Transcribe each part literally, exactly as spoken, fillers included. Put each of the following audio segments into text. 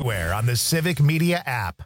anywhere on the Civic Media app.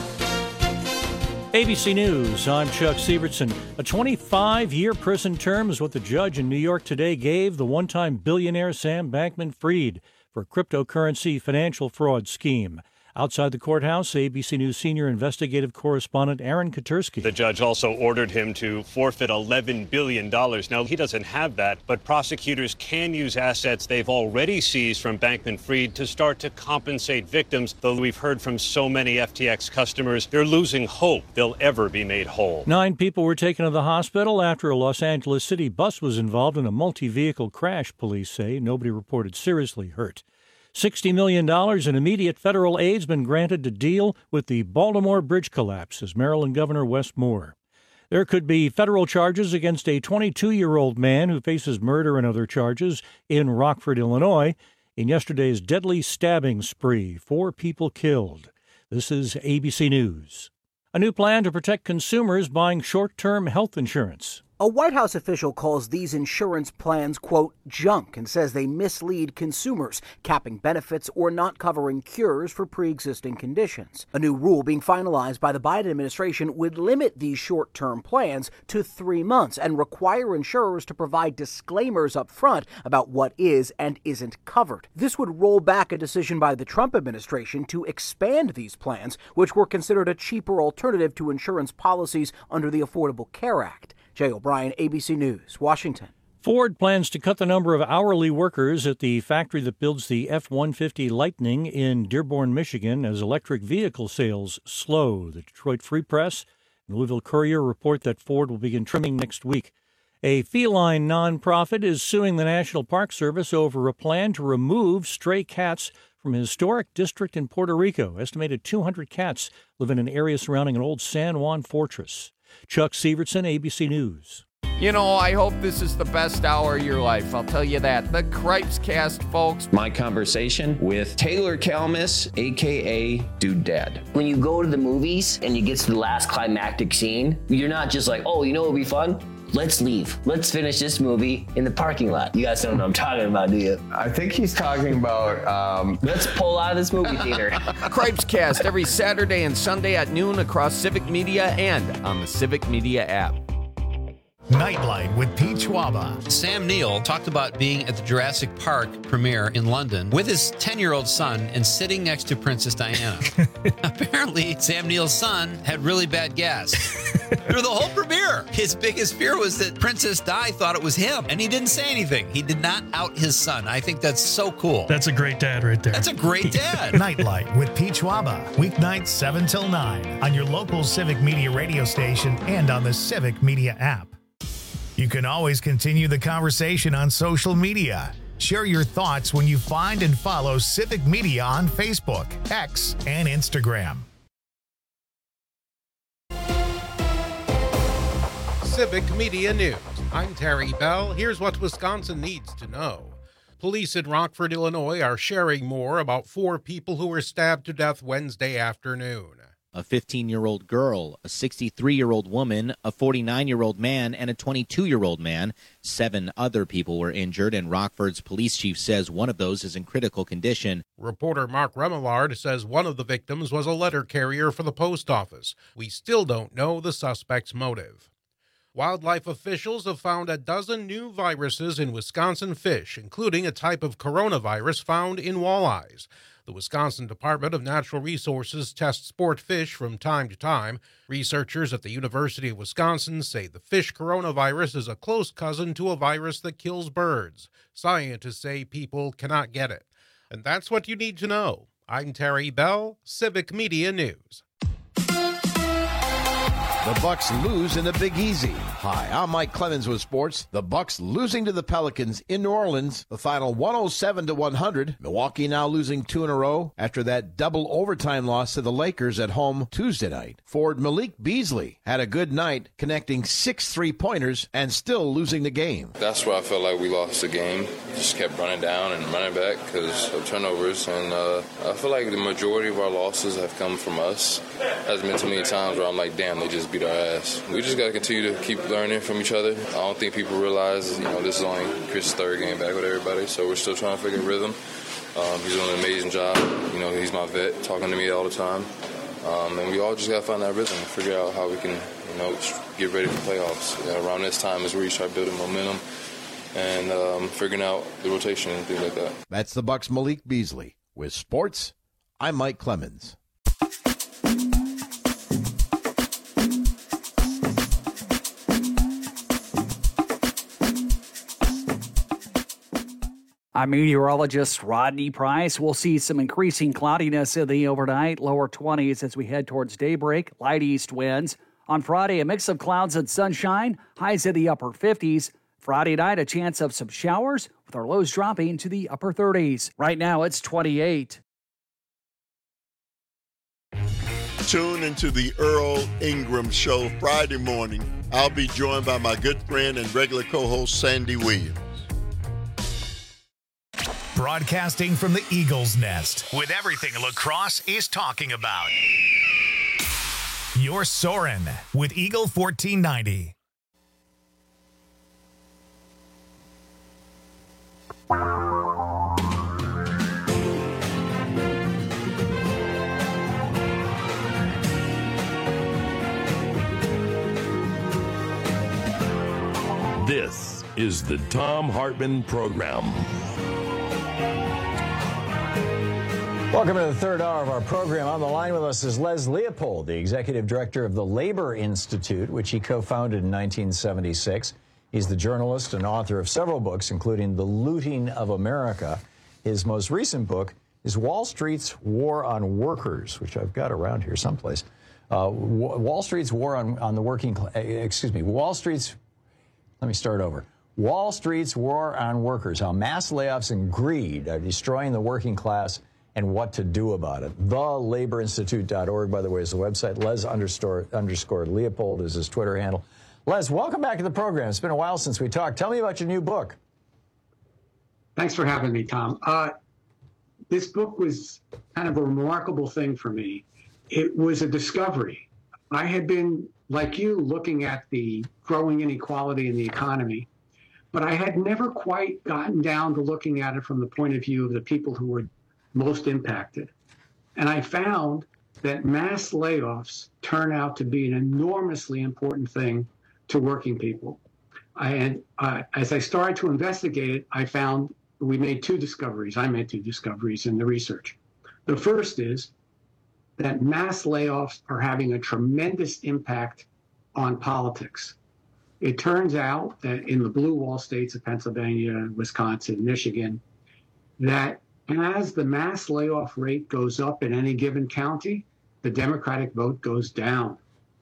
A B C News, I'm Chuck Sievertson. A twenty-five-year prison term is what the judge in New York today gave the one-time billionaire Sam Bankman-Fried for a cryptocurrency financial fraud scheme. Outside the courthouse, A B C News senior investigative correspondent Aaron Katersky. The judge also ordered him to forfeit eleven billion dollars. Now, he doesn't have that, but prosecutors can use assets they've already seized from Bankman-Fried to start to compensate victims, though we've heard from so many F T X customers, they're losing hope they'll ever be made whole. Nine people were taken to the hospital after a Los Angeles City bus was involved in a multi-vehicle crash, police say. Nobody reported seriously hurt. sixty million dollars in immediate federal aid has been granted to deal with the Baltimore bridge collapse, says Maryland Governor Wes Moore. There could be federal charges against a twenty-two-year-old man who faces murder and other charges in Rockford, Illinois, in yesterday's deadly stabbing spree. Four people killed. This is A B C News. A new plan to protect consumers buying short-term health insurance. A White House official calls these insurance plans, quote, junk, and says they mislead consumers, capping benefits or not covering cures for pre-existing conditions. A new rule being finalized by the Biden administration would limit these short-term plans to three months and require insurers to provide disclaimers up front about what is and isn't covered. This would roll back a decision by the Trump administration to expand these plans, which were considered a cheaper alternative to insurance policies under the Affordable Care Act. Jay O'Brien, A B C News, Washington. Ford plans to cut the number of hourly workers at the factory that builds the F one fifty Lightning in Dearborn, Michigan, as electric vehicle sales slow. The Detroit Free Press and Louisville Courier report that Ford will begin trimming next week. A feline nonprofit is suing the National Park Service over a plan to remove stray cats from a historic district in Puerto Rico. Estimated two hundred cats live in an area surrounding an old San Juan fortress. Chuck Sievertson, A B C News. You know, I hope this is the best hour of your life. I'll tell you that. The Cripes Cast, folks. My conversation with Taylor Kalmus, a k a. Dude Dad. When you go to the movies and you get to the last climactic scene, you're not just like, oh, you know what would be fun? Let's leave. Let's finish this movie in the parking lot. You guys don't know what I'm talking about, do you? I think he's talking about... Um... Let's pull out of this movie theater. Cripes Cast every Saturday and Sunday at noon across Civic Media and on the Civic Media app. Nightlight with Pete Schwaba. Sam Neill talked about being at the Jurassic Park premiere in London with his ten-year-old son and sitting next to Princess Diana. Apparently, Sam Neill's son had really bad gas through the whole premiere. His biggest fear was that Princess Di thought it was him, and he didn't say anything. He did not out his son. I think that's so cool. That's a great dad right there. That's a great dad. Nightlight with Pete Schwaba. Weeknights seven till nine on your local Civic Media radio station and on the Civic Media app. You can always continue the conversation on social media. Share your thoughts when you find and follow Civic Media on Facebook, X, and Instagram. Civic Media News. I'm Terry Bell. Here's what Wisconsin needs to know. Police in Rockford, Illinois are sharing more about four people who were stabbed to death Wednesday afternoon. A fifteen-year-old girl, a sixty-three-year-old woman, a forty-nine-year-old man, and a twenty-two-year-old man. Seven other people were injured, and Rockford's police chief says one of those is in critical condition. Reporter Mark Remillard says one of the victims was a letter carrier for the post office. We still don't know the suspect's motive. Wildlife officials have found a dozen new viruses in Wisconsin fish, including a type of coronavirus found in walleyes. The Wisconsin Department of Natural Resources tests sport fish from time to time. Researchers at the University of Wisconsin say the fish coronavirus is a close cousin to a virus that kills birds. Scientists say people cannot get it. And that's what you need to know. I'm Terry Bell, Civic Media News. The Bucks lose in the Big Easy. Hi, I'm Mike Clemens with sports. The Bucks losing to the Pelicans in New Orleans. The final one oh seven to one hundred. Milwaukee now losing two in a row after that double overtime loss to the Lakers at home Tuesday night. Forward Malik Beasley had a good night, connecting six three-pointers and still losing the game. That's where I felt like we lost the game. Just kept running down and running back because of turnovers. And uh, I feel like the majority of our losses have come from us. There's been too many times where I'm like, damn, they just beat our ass. We just got to continue to keep learning from each other. I don't think people realize, you know, this is only Chris's third game back with everybody, so we're still trying to figure rhythm. Um, he's doing an amazing job. You know, he's my vet, talking to me all the time. Um, and we all just got to find that rhythm and figure out how we can, you know, get ready for playoffs. You know, around this time is where you start building momentum and um, figuring out the rotation and things like that. That's the Bucks' Malik Beasley. With sports, I'm Mike Clemens. I'm meteorologist Rodney Price. We'll see some increasing cloudiness in the overnight, lower twenties as we head towards daybreak, light east winds. On Friday, a mix of clouds and sunshine, highs in the upper fifties. Friday night, a chance of some showers with our lows dropping to the upper thirties. Right now, it's twenty-eight. Tune into the Earl Ingram Show Friday morning. I'll be joined by my good friend and regular co-host, Sandy Williams. Broadcasting from the Eagles Nest with everything lacrosse is talking about. You're Soarin' with Eagle fourteen ninety. This is the Thom Hartmann Program. Welcome to the third hour of our program. On the line with us is Les Leopold, the executive director of the Labor Institute, which he co-founded in nineteen seventy-six. He's the journalist and author of several books, including The Looting of America. His most recent book is Wall Street's War on Workers, which I've got around here someplace. Uh, Wall Street's War on, on the Working Class, excuse me, Wall Street's, let me start over. Wall Street's War on Workers, How Mass Layoffs and Greed Are Destroying the Working Class and What to Do About It. the labor institute dot org, by the way, is the website. Les underscore, underscore Leopold is his Twitter handle. Les, welcome back to the program. It's been a while since we talked. Tell me about your new book. Thanks for having me, Tom. Uh, this book was kind of a remarkable thing for me. It was a discovery. I had been, like you, looking at the growing inequality in the economy, but I had never quite gotten down to looking at it from the point of view of the people who were most impacted. And I found that mass layoffs turn out to be an enormously important thing to working people. I, and uh, as I started to investigate it, I found we made two discoveries. I made two discoveries in the research. The first is that mass layoffs are having a tremendous impact on politics. It turns out that in the blue wall states of Pennsylvania, Wisconsin, Michigan, that as the mass layoff rate goes up in any given county, the Democratic vote goes down.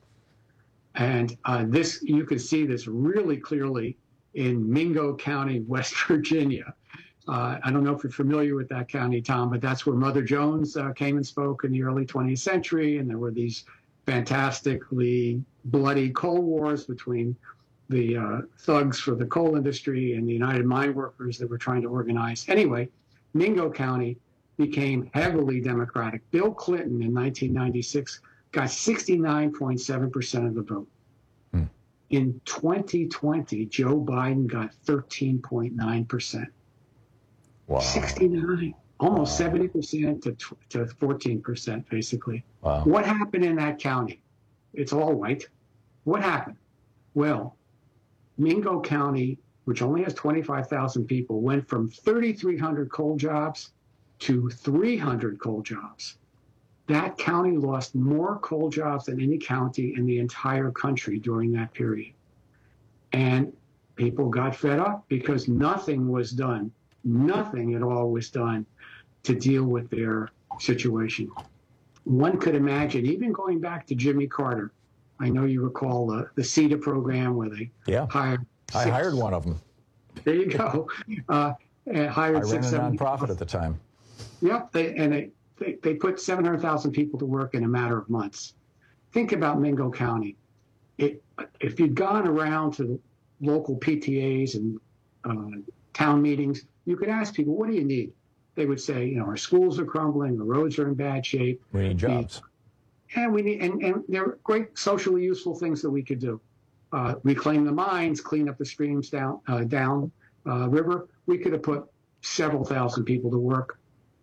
And uh, this, you can see this really clearly in Mingo County, West Virginia. Uh, I don't know if you're familiar with that county, Tom, but that's where Mother Jones uh, came and spoke in the early twentieth century. And there were these fantastically bloody coal wars between the uh, thugs for the coal industry and the United Mine Workers that were trying to organize. Anyway, Mingo County became heavily Democratic. Bill Clinton in nineteen ninety-six got sixty-nine point seven percent of the vote. Hmm. In twenty twenty, Joe Biden got thirteen point nine percent. Wow. sixty-nine, almost wow. seventy percent to, to fourteen percent, basically. Wow. What happened in that county? It's all white. What happened? Well, Mingo County, which only has twenty-five thousand people, went from thirty-three hundred coal jobs to three hundred coal jobs. That county lost more coal jobs than any county in the entire country during that period. And people got fed up because nothing was done. Nothing at all was done to deal with their situation. One could imagine, even going back to Jimmy Carter, I know you recall the, the CETA program where they yeah. hired I six, hired one of them. There you go. Uh, and hired I ran six, a seven, nonprofit at the time. Yep, they, and they, they, they put seven hundred thousand people to work in a matter of months. Think about Mingo County. It, if you'd gone around to local P T As and uh, town meetings, you could ask people, what do you need? They would say, you know, our schools are crumbling, the roads are in bad shape. We need jobs. And we need, and, and there are great socially useful things that we could do. Uh, reclaim the mines, clean up the streams down, uh, down uh, river. We could have put several thousand people to work.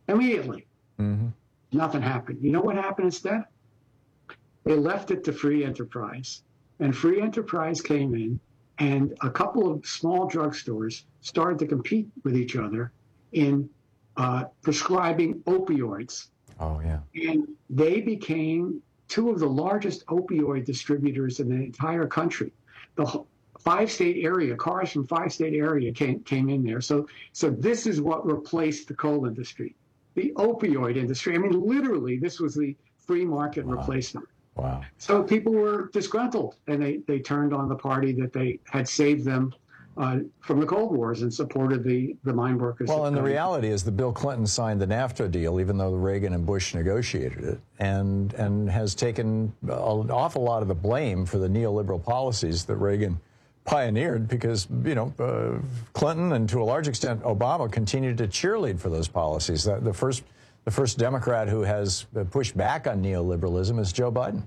immediately. Mm-hmm. Nothing happened. You know what happened instead? They left it to free enterprise. And free enterprise came in, and a couple of small drugstores started to compete with each other in uh, prescribing opioids. Oh, yeah. And they became two of the largest opioid distributors in the entire country. The five-state area, cars from five-state area came, came in there. So, so this is what replaced the coal industry, the opioid industry. I mean, literally, this was the free market wow. replacement. Wow. So people were disgruntled, and they, they turned on the party that they had saved them uh, from the Cold Wars and supported the, the mine workers. Well, and the reality is that Bill Clinton signed the NAFTA deal, even though Reagan and Bush negotiated it, and, and has taken an awful lot of the blame for the neoliberal policies that Reagan pioneered, because, you know, uh, Clinton and to a large extent Obama continued to cheerlead for those policies. The, the first the first Democrat who has pushed back on neoliberalism is Joe Biden.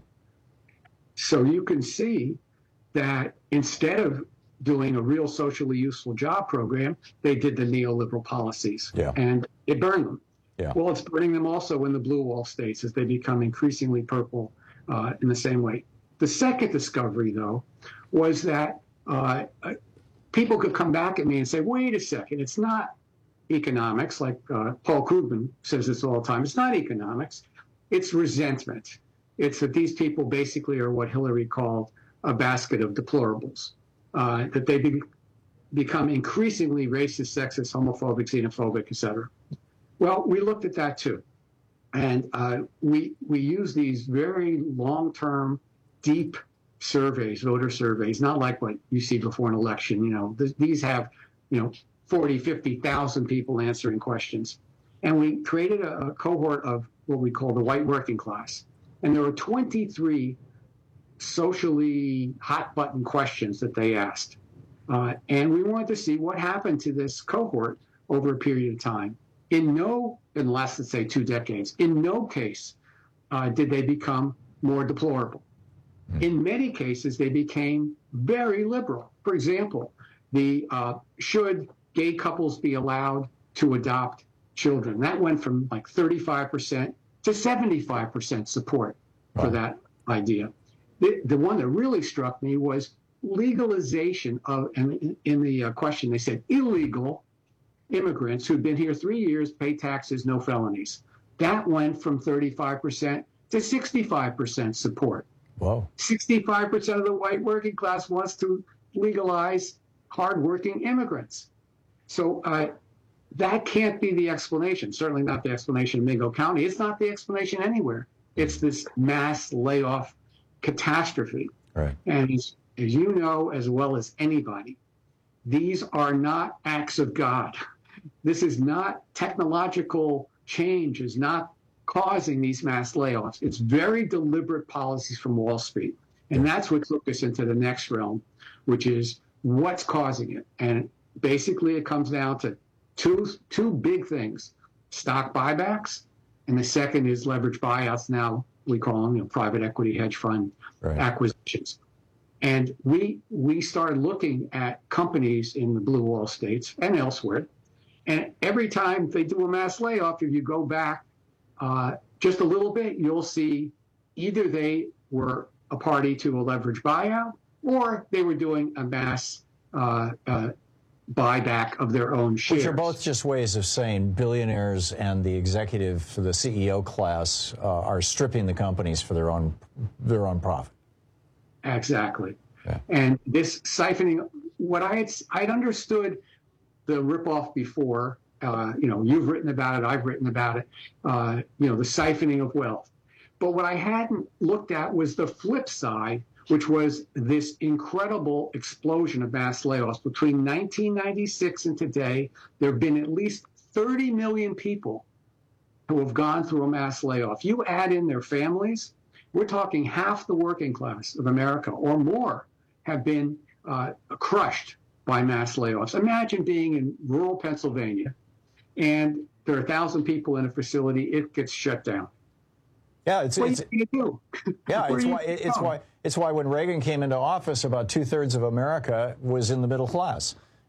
So you can see that instead of doing a real socially useful job program, they did the neoliberal policies, yeah. and it burned them. Yeah. Well, it's burning them also in the blue wall states as they become increasingly purple uh, in the same way. The second discovery, though, was that uh, people could come back at me and say, wait a second, it's not economics, like uh, Paul Krugman says this all the time. It's not economics. It's resentment. It's that these people basically are what Hillary called a basket of deplorables, uh, that they be, become increasingly racist, sexist, homophobic, xenophobic, et cetera. Well, we looked at that too. And uh, we, we use these very long-term, deep surveys, voter surveys, not like what you see before an election. You know, th- these have, you know, forty, fifty thousand people answering questions. And we created a, a cohort of what we call the white working class. And there were twenty-three socially hot button questions that they asked. Uh, and we wanted to see what happened to this cohort over a period of time. In no, in the last, let's say, two decades, in no case uh, did they become more deplorable. In many cases, they became very liberal. For example, the uh, should gay couples be allowed to adopt children? That went from like thirty-five percent to seventy-five percent support for that idea. The, the one that really struck me was legalization of, and in the uh, question they said illegal immigrants who'd been here three years, pay taxes, no felonies. That went from thirty-five percent to sixty-five percent support. Whoa. sixty-five percent of the white working class wants to legalize hardworking immigrants. So uh, that can't be the explanation, certainly not the explanation in Mingo County. It's not the explanation anywhere. It's this mass layoff catastrophe. Right. And as, as you know, as well as anybody, these are not acts of God. This is not technological change, is not causing these mass layoffs. It's very deliberate policies from Wall Street. And that's what took us into the next realm, which is what's causing it. And basically it comes down to two two big things: stock buybacks, and the second is leverage buyouts. Now we call them, you know, private equity hedge fund right. acquisitions. And we we started looking at companies in the blue wall states and elsewhere. And every time they do a mass layoff, if you go back uh, just a little bit, you'll see either they were a party to a leverage buyout or they were doing a mass uh, uh, buyback of their own shares. Which are both just ways of saying billionaires and the executive, the C E O class, uh, are stripping the companies for their own their own profit. Exactly. Yeah. And this siphoning, what I had, I'd understood the ripoff before, uh, you know, you've written about it, I've written about it, uh, you know, the siphoning of wealth. But what I hadn't looked at was the flip side, which was this incredible explosion of mass layoffs. Between nineteen ninety-six and today, there have been at least thirty million people who have gone through a mass layoff. You add in their families, we're talking half the working class of America or more have been uh, crushed by mass layoffs. Imagine being in rural Pennsylvania and there are a thousand people in a facility, it gets shut down. Yeah, it's, what it's are you gonna do? yeah, it's why it, it's why it's why when Reagan came into office, about two thirds of America was in the middle class,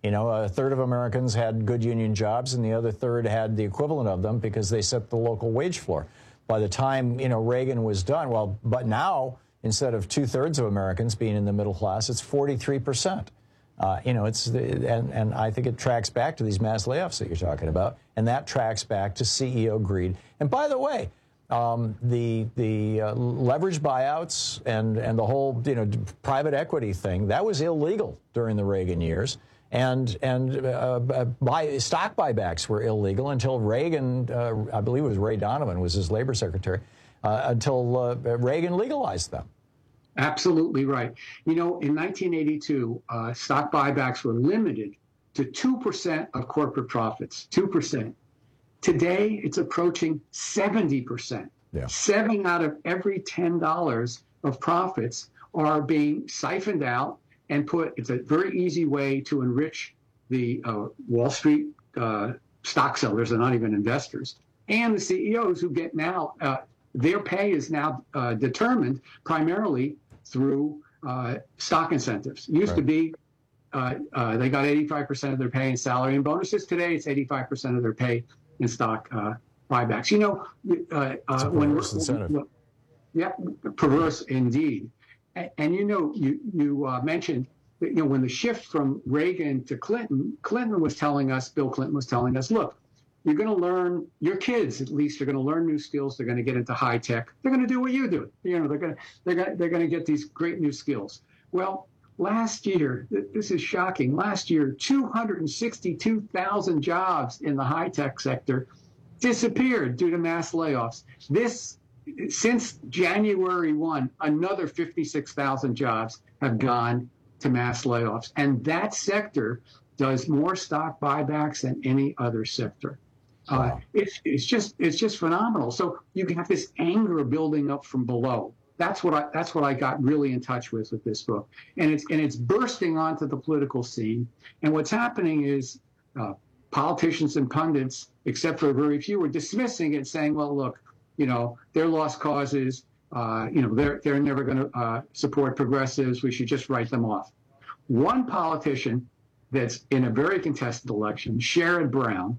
You know, a third of Americans had good union jobs, and the other third had the equivalent of them because they set the local wage floor. By the time, you know, Reagan was done, well, but now, instead of two-thirds of Americans being in the middle class, it's forty-three percent. Uh, you know, it's and, and I think it tracks back to these mass layoffs that you're talking about, and that tracks back to C E O greed. And by the way, um, the the uh, leverage buyouts and and the whole, you know, private equity thing, that was illegal during the Reagan years. And and uh, buy, stock buybacks were illegal until Reagan, uh, I believe it was Ray Donovan was his labor secretary, uh, until uh, Reagan legalized them. Absolutely right. You know, in nineteen eighty-two, uh, stock buybacks were limited to two percent of corporate profits, two percent. Today, it's approaching seventy percent. Yeah. Seven out of every ten dollars of profits are being siphoned out and put, it's a very easy way to enrich the uh, Wall Street uh, stock sellers, they're not even investors, and the C E Os who get now, uh, their pay is now uh, determined primarily through uh, stock incentives. It used right. to be uh, uh, they got eighty-five percent of their pay in salary and bonuses. Today, it's eighty-five percent of their pay in stock uh, buybacks. You know, uh, uh, when, when yeah, perverse indeed. And, and you know, you you uh, mentioned that, you know, when the shift from Reagan to Clinton, Clinton was telling us, Bill Clinton was telling us, look, you're going to learn, your kids at least are going to learn new skills. They're going to get into high tech. They're going to do what you do. You know, they're going to they're going to, they're going to get these great new skills. Well, last year, this is shocking. Last year, two hundred sixty-two thousand jobs in the high tech sector disappeared due to mass layoffs. This Since January first, another fifty-six thousand jobs have gone to mass layoffs. And that sector does more stock buybacks than any other sector. Uh, it's, it's just it's just phenomenal. So you have this anger building up from below. That's what I that's what I got really in touch with with this book, and it's and it's bursting onto the political scene. And what's happening is uh, politicians and pundits, except for very few, are dismissing it, saying, "Well, look, you know, they're lost causes. Uh, you know, they're they're never going to uh, support progressives. We should just write them off." One politician that's in a very contested election, Sherrod Brown,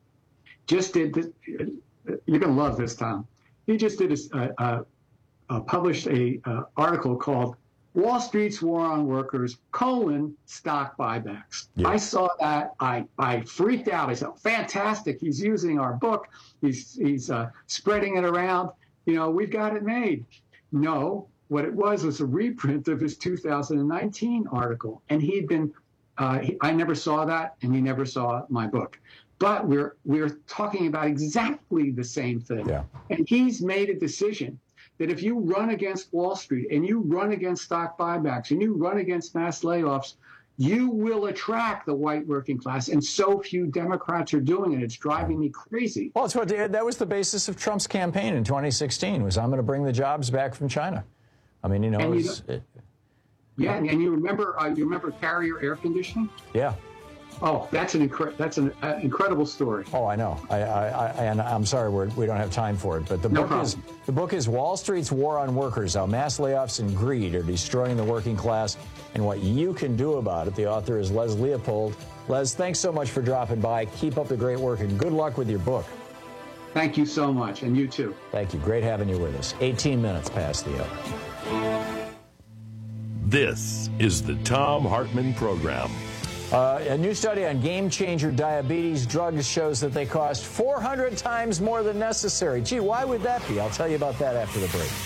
just did this. You're going to love this, Tom. He just did a, a, a published a uh, article called "Wall Street's War on Workers: colon Stock Buybacks." Yeah. I saw that. I I freaked out. I said, "Fantastic! He's using our book. He's he's uh, spreading it around. You know, we've got it made." No, what it was was a reprint of his two thousand nineteen article, and he'd been. Uh, he, I never saw that, and he never saw my book. But we're we're talking about exactly the same thing. Yeah. And he's made a decision that if you run against Wall Street and you run against stock buybacks and you run against mass layoffs, you will attract the white working class. And so few Democrats are doing it. It's driving me crazy. Well, it's what, that was the basis of Trump's campaign in twenty sixteen, was I'm going to bring the jobs back from China. I mean, you know, and it you was, know it, yeah, and you remember uh, you remember Carrier air conditioning? Yeah. Oh, that's an incre- that's an uh, incredible story. Oh, I know. I, I, I and I'm sorry we're, we don't have time for it, but the No book problem. is the book is Wall Street's War on Workers: How Mass Layoffs and Greed Are Destroying the Working Class and What You Can Do About It. The author is Les Leopold. Les, thanks so much for dropping by. Keep up the great work and good luck with your book. Thank you so much, and you too. Thank you. Great having you with us. eighteen minutes past the hour. This is the Thom Hartmann Program. Uh, a new study on game-changer diabetes drugs shows that they cost four hundred times more than necessary. Gee, why would that be? I'll tell you about that after the break.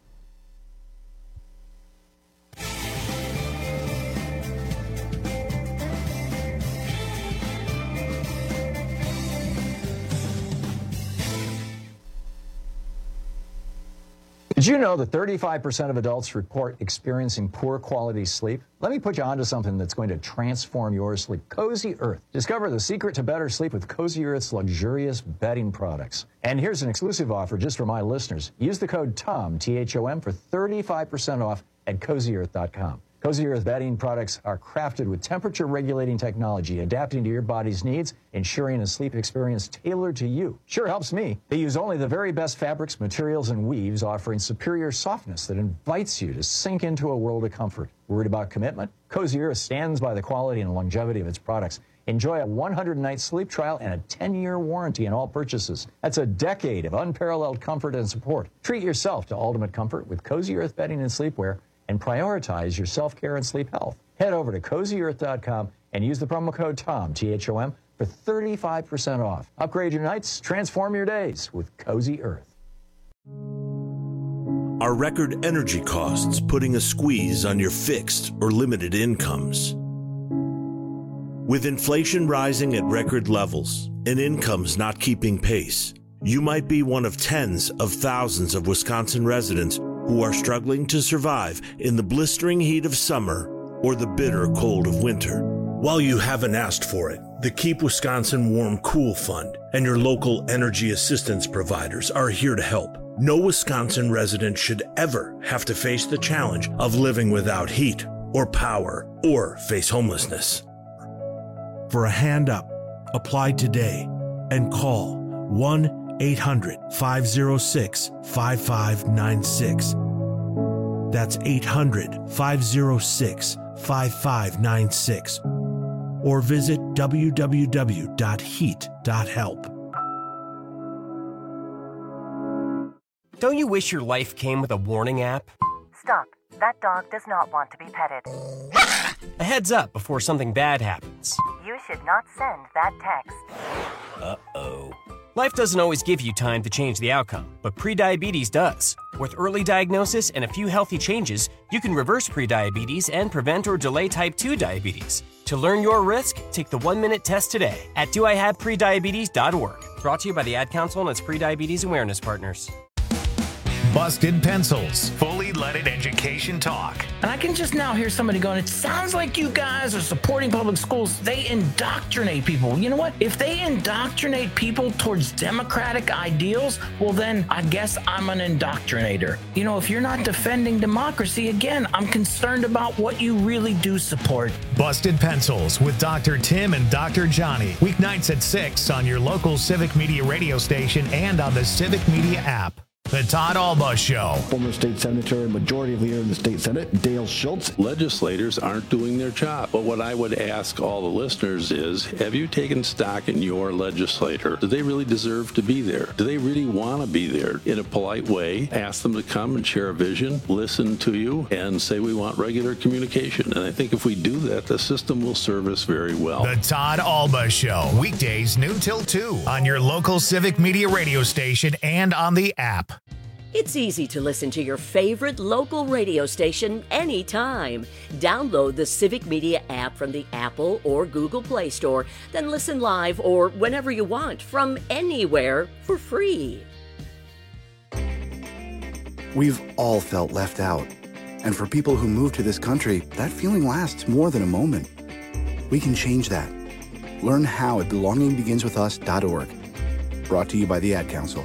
Did you know that thirty-five percent of adults report experiencing poor quality sleep? Let me put you onto something that's going to transform your sleep. Cozy Earth. Discover the secret to better sleep with Cozy Earth's luxurious bedding products. And here's an exclusive offer just for my listeners. Use the code TOM, T H O M, for thirty-five percent off at cozy earth dot com. Cozy Earth bedding products are crafted with temperature-regulating technology, adapting to your body's needs, ensuring a sleep experience tailored to you. Sure helps me. They use only the very best fabrics, materials, and weaves, offering superior softness that invites you to sink into a world of comfort. Worried about commitment? Cozy Earth stands by the quality and longevity of its products. Enjoy a one hundred night sleep trial and a ten year warranty on all purchases. That's a decade of unparalleled comfort and support. Treat yourself to ultimate comfort with Cozy Earth bedding and sleepwear, and prioritize your self-care and sleep health. Head over to cozy earth dot com and use the promo code TOM, T H O M, for thirty-five percent off. Upgrade your nights, transform your days with Cozy Earth. Are record energy costs putting a squeeze on your fixed or limited incomes? With inflation rising at record levels and incomes not keeping pace, you might be one of tens of thousands of Wisconsin residents who are struggling to survive in the blistering heat of summer or the bitter cold of winter. While you haven't asked for it, the Keep Wisconsin Warm Cool Fund and your local energy assistance providers are here to help. No Wisconsin resident should ever have to face the challenge of living without heat or power or face homelessness. For a hand up, apply today and call one eight hundred, five oh six, five five nine six. That's eight hundred, five oh six, five five nine six. Or visit w w w dot heat dot help. Don't you wish your life came with a warning app? Stop. That dog does not want to be petted. A heads up before something bad happens. You should not send that text. Uh-oh. Life doesn't always give you time to change the outcome, but prediabetes does. With early diagnosis and a few healthy changes, you can reverse prediabetes and prevent or delay type two diabetes. To learn your risk, take the one-minute test today at do I have prediabetes dot org. Brought to you by the Ad Council and its prediabetes awareness partners. Busted Pencils, fully leaded education talk. And I can just now hear somebody going, it sounds like you guys are supporting public schools. They indoctrinate people. You know what? If they indoctrinate people towards democratic ideals, well, then I guess I'm an indoctrinator. You know, if you're not defending democracy, again, I'm concerned about what you really do support. Busted Pencils with Doctor Tim and Doctor Johnny. Weeknights at six on your local Civic Media radio station and on the Civic Media app. The Todd Alba Show. Former state senator and majority leader in the state Senate, Dale Schultz. Legislators aren't doing their job. But what I would ask all the listeners is, have you taken stock in your legislator? Do they really deserve to be there? Do they really want to be there? In a polite way, ask them to come and share a vision, listen to you, and say we want regular communication. And I think if we do that, the system will serve us very well. The Todd Alba Show. Weekdays noon till two on your local Civic Media radio station and on the app. It's easy to listen to your favorite local radio station anytime. Download the Civic Media app from the Apple or Google Play Store, then listen live or whenever you want from anywhere for free. We've all felt left out. And for people who move to this country, that feeling lasts more than a moment. We can change that. Learn how at belonging begins with us dot org. Brought to you by the Ad Council.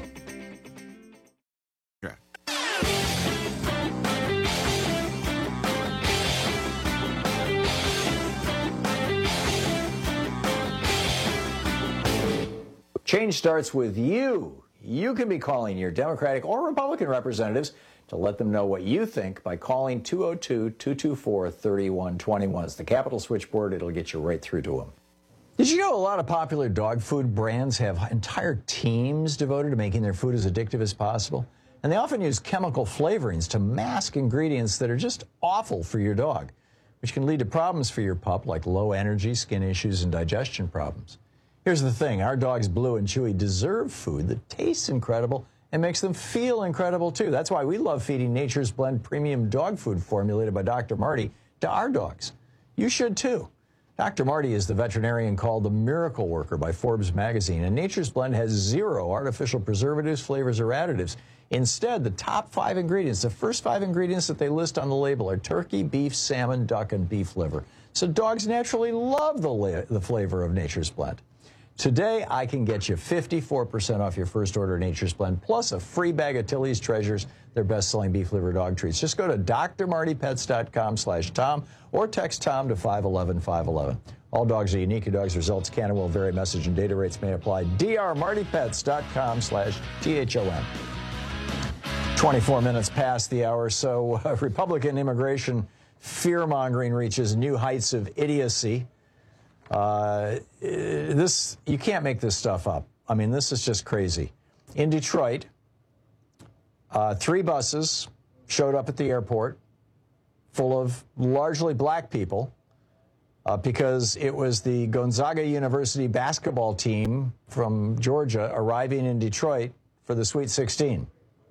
Change starts with you. You can be calling your Democratic or Republican representatives to let them know what you think by calling two oh two, two two four, three one two one. It's the Capitol switchboard. It'll get you right through to them. Did you know a lot of popular dog food brands have entire teams devoted to making their food as addictive as possible? And they often use chemical flavorings to mask ingredients that are just awful for your dog, which can lead to problems for your pup like low energy, skin issues, and digestion problems. Here's the thing, our dogs Blue and Chewy deserve food that tastes incredible and makes them feel incredible too. That's why we love feeding Nature's Blend premium dog food formulated by Doctor Marty to our dogs. You should too. Doctor Marty is the veterinarian called the Miracle Worker by Forbes magazine, and Nature's Blend has zero artificial preservatives, flavors, or additives. Instead, the top five ingredients, the first five ingredients that they list on the label are turkey, beef, salmon, duck, and beef liver. So dogs naturally love the, la- the flavor of Nature's Blend. Today, I can get you fifty-four percent off your first order of Nature's Blend, plus a free bag of Tilly's Treasures, their best-selling beef liver dog treats. Just go to d r marty pets dot com slash Tom or text Tom to five one one five one one. All dogs are unique. Your dog's results can and will vary. Message and data rates may apply. d r marty pets dot com slash T H O M. twenty-four minutes past the hour, so uh, Republican immigration fear-mongering reaches new heights of idiocy. Uh, this, you can't make this stuff up. I mean, this is just crazy. In Detroit, uh, three buses showed up at the airport full of largely black people uh, because it was the Gonzaga University basketball team from Georgia arriving in Detroit for the Sweet sixteen.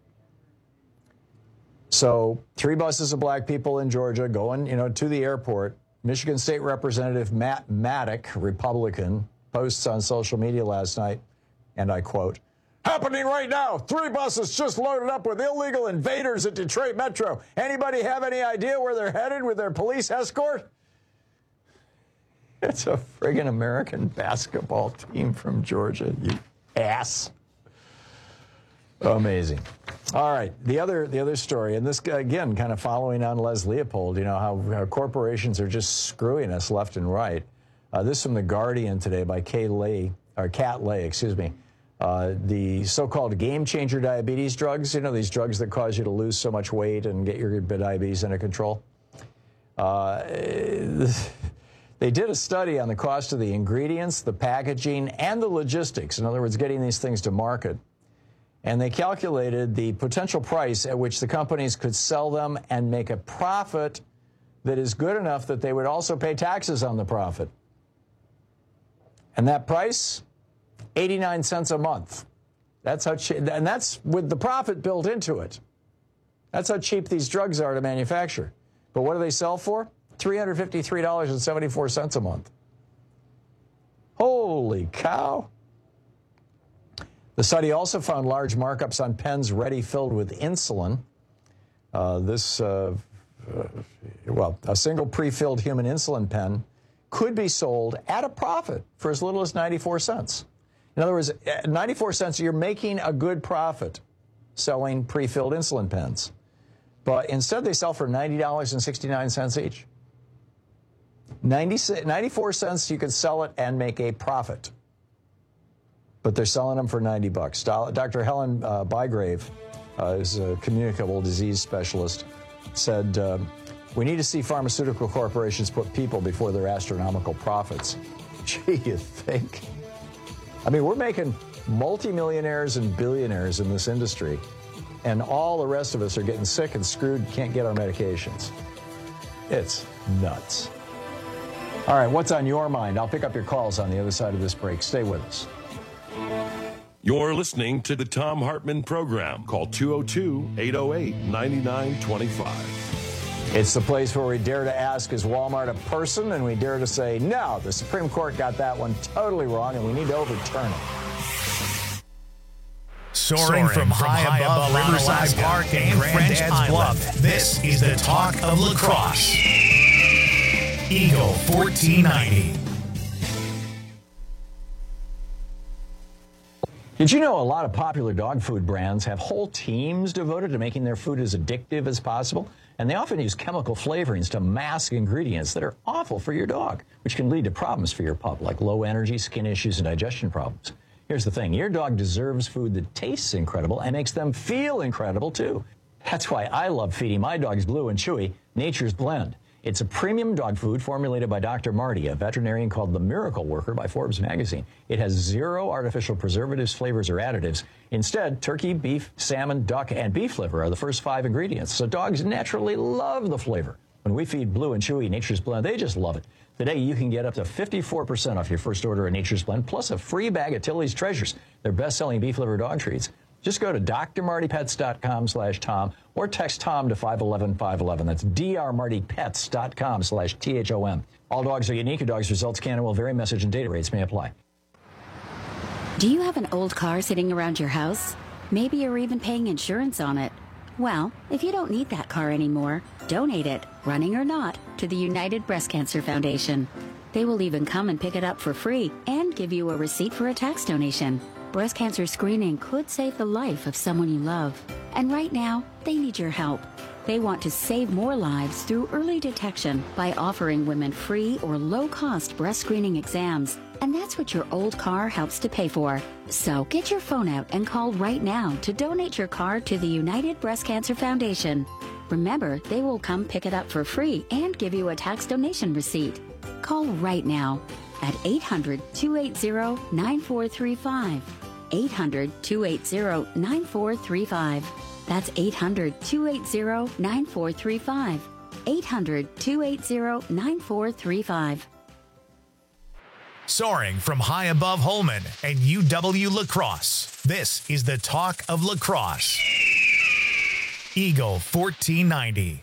So three buses of black people in Georgia going, you know, to the airport. Michigan State Representative Matt Maddock, Republican, posts on social media last night, and I quote, "Happening right now. Three buses just loaded up with illegal invaders at Detroit Metro. Anybody have any idea where they're headed with their police escort?" It's a friggin' American basketball team from Georgia, you ass. Amazing. All right, the other the other story, and this, again, kind of following on Les Leopold, you know, how, how corporations are just screwing us left and right. Uh, this from The Guardian today by Kay Lay, or Kat Lay, excuse me. Uh, the so-called game-changer diabetes drugs, you know, these drugs that cause you to lose so much weight and get your diabetes under control. Uh, they did a study on the cost of the ingredients, the packaging, and the logistics. In other words, getting these things to market. And they calculated the potential price at which the companies could sell them and make a profit that is good enough that they would also pay taxes on the profit. And that price, eighty-nine cents a month. That's how cheap, and that's with the profit built into it. That's how cheap these drugs are to manufacture. But what do they sell for? three hundred fifty-three dollars and seventy-four cents a month. Holy cow. The study also found large markups on pens ready filled with insulin. Uh, this, uh, uh, well, a single pre-filled human insulin pen could be sold at a profit for as little as ninety-four cents. In other words, ninety-four cents, you're making a good profit selling pre-filled insulin pens. But instead, they sell for ninety dollars and sixty-nine cents each. ninety, ninety-four cents, you could sell it and make a profit. But they're selling them for ninety bucks. Doctor Helen uh, Bygrave, uh, is a communicable disease specialist, said, uh, we need to see pharmaceutical corporations put people before their astronomical profits. Gee, you think? I mean, we're making multimillionaires and billionaires in this industry, and all the rest of us are getting sick and screwed, can't get our medications. It's nuts. All right, what's on your mind? I'll pick up your calls on the other side of this break. Stay with us. You're listening to the Thom Hartmann Program. Call two oh two, eight oh eight, nine nine two five. It's the place where we dare to ask, is Walmart a person? And we dare to say, no, the Supreme Court got that one totally wrong, and we need to overturn it. Soaring, Soaring from, from high, high above, above Riverside Park and Grandad's Bluff, this is the talk of lacrosse. Eagle fourteen ninety. Did you know a lot of popular dog food brands have whole teams devoted to making their food as addictive as possible? And they often use chemical flavorings to mask ingredients that are awful for your dog, which can lead to problems for your pup, like low energy, skin issues, and digestion problems. Here's the thing. Your dog deserves food that tastes incredible and makes them feel incredible, too. That's why I love feeding my dogs Blue and Chewy Nature's Blend. It's a premium dog food formulated by Doctor Marty, a veterinarian called the Miracle Worker by Forbes magazine. It has zero artificial preservatives, flavors, or additives. Instead, turkey, beef, salmon, duck, and beef liver are the first five ingredients, so dogs naturally love the flavor. When we feed Blue and Chewy Nature's Blend, they just love it. Today, you can get up to fifty-four percent off your first order of Nature's Blend, plus a free bag of Tilly's Treasures, their best-selling beef liver dog treats. Just go to d r marty pets dot com slash Tom or text Tom to five one one five one one. That's d r marty pets dot com slash T H O M. All dogs are unique. Your dog's results can and will vary. Message and data rates may apply. Do you have an old car sitting around your house? Maybe you're even paying insurance on it. Well, if you don't need that car anymore, donate it, running or not, to the United Breast Cancer Foundation. They will even come and pick it up for free and give you a receipt for a tax donation. Breast cancer screening could save the life of someone you love. And right now, they need your help. They want to save more lives through early detection by offering women free or low-cost breast screening exams. And that's what your old car helps to pay for. So get your phone out and call right now to donate your car to the United Breast Cancer Foundation. Remember, they will come pick it up for free and give you a tax donation receipt. Call right now at eight hundred, two eight zero, nine four three five. eight hundred, two eight zero, nine four three five. That's eight hundred, two eight zero, nine four three five. eight hundred, two eight zero, nine four three five. Soaring from high above Holman and U W La Crosse, this is the talk of lacrosse. Eagle fourteen ninety.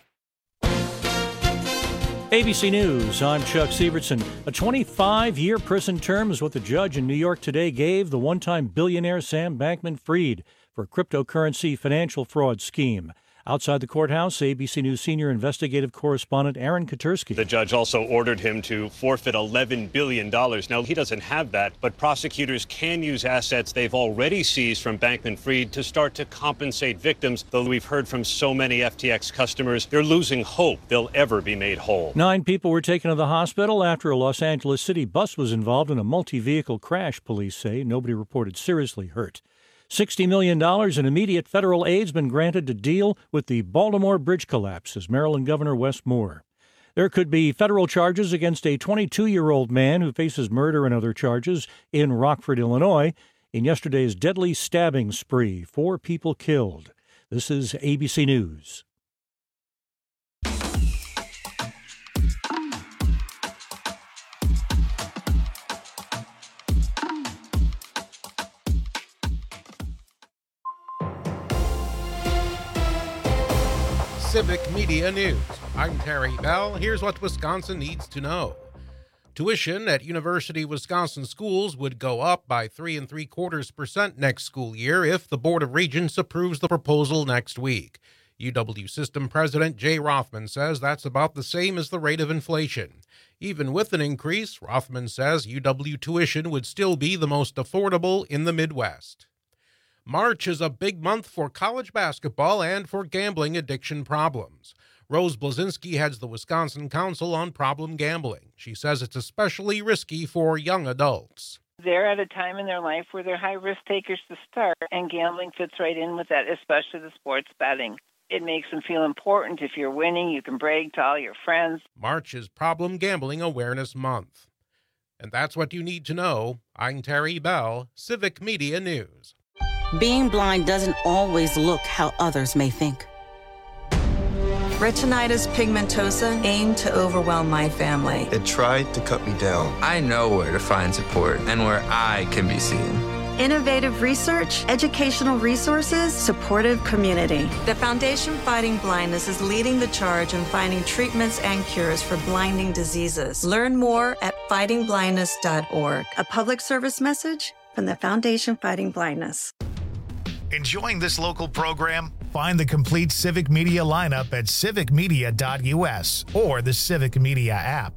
A B C News, I'm Chuck Sievertson. A twenty-five-year prison term is what the judge in New York today gave the one-time billionaire Sam Bankman-Fried for a cryptocurrency financial fraud scheme. Outside the courthouse, A B C News senior investigative correspondent Aaron Katursky. The judge also ordered him to forfeit eleven billion dollars. Now, he doesn't have that, but prosecutors can use assets they've already seized from Bankman-Fried to start to compensate victims, though we've heard from so many F T X customers, they're losing hope they'll ever be made whole. Nine people were taken to the hospital after a Los Angeles City bus was involved in a multi-vehicle crash, police say. Nobody reported seriously hurt. sixty million dollars in immediate federal aid has been granted to deal with the Baltimore bridge collapse, says Maryland Governor Wes Moore. There could be federal charges against a twenty-two-year-old man who faces murder and other charges in Rockford, Illinois, in yesterday's deadly stabbing spree. Four people killed. This is A B C News. Civic Media News. I'm Terry Bell. Here's what Wisconsin needs to know. Tuition at University of Wisconsin schools would go up by three and three quarters percent next school year if the Board of Regents approves the proposal next week. U W System President Jay Rothman says that's about the same as the rate of inflation. Even with an increase, Rothman says U W tuition would still be the most affordable in the Midwest. March is a big month for college basketball and for gambling addiction problems. Rose Blazinski heads the Wisconsin Council on Problem Gambling. She says it's especially risky for young adults. They're at a time in their life where they're high-risk takers to start, and gambling fits right in with that, especially the sports betting. It makes them feel important. If you're winning, you can brag to all your friends. March is Problem Gambling Awareness Month. And that's what you need to know. I'm Terry Bell, Civic Media News. Being blind doesn't always look how others may think. Retinitis pigmentosa aimed to overwhelm my family. It tried to cut me down. I know where to find support and where I can be seen. Innovative research, educational resources, supportive community. The Foundation Fighting Blindness is leading the charge in finding treatments and cures for blinding diseases. Learn more at fighting blindness dot org. A public service message from the Foundation Fighting Blindness. Enjoying this local program? Find the complete Civic Media lineup at civic media dot u s or the Civic Media app.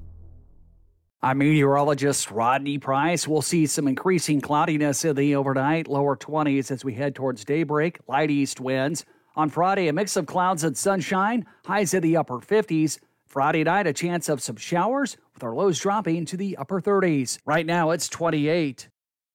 I'm meteorologist Rodney Price. We'll see some increasing cloudiness in the overnight, lower twenties as we head towards daybreak, light east winds. On Friday, a mix of clouds and sunshine, highs in the upper fifties. Friday night, a chance of some showers with our lows dropping to the upper thirties. Right now, it's twenty-eight.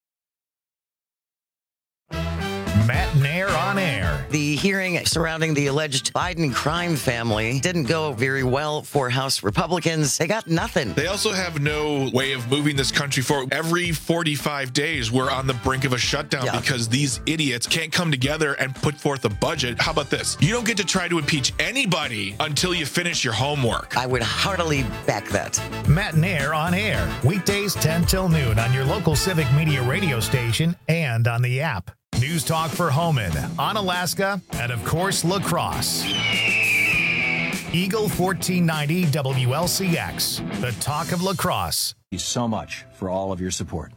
Matt Nair on air. The hearing surrounding the alleged Biden crime family didn't go very well for House Republicans. They got nothing. They also have no way of moving this country forward. Every forty-five days, we're on the brink of a shutdown yeah. because these idiots can't come together and put forth a budget. How about this? You don't get to try to impeach anybody until you finish your homework. I would heartily back that. Matt Nair on air. Weekdays ten till noon on your local Civic Media radio station and on the app. News Talk for Holman, Onalaska, and of course, La Crosse. Eagle fourteen ninety W L C X, the talk of La Crosse. Thank you so much for all of your support.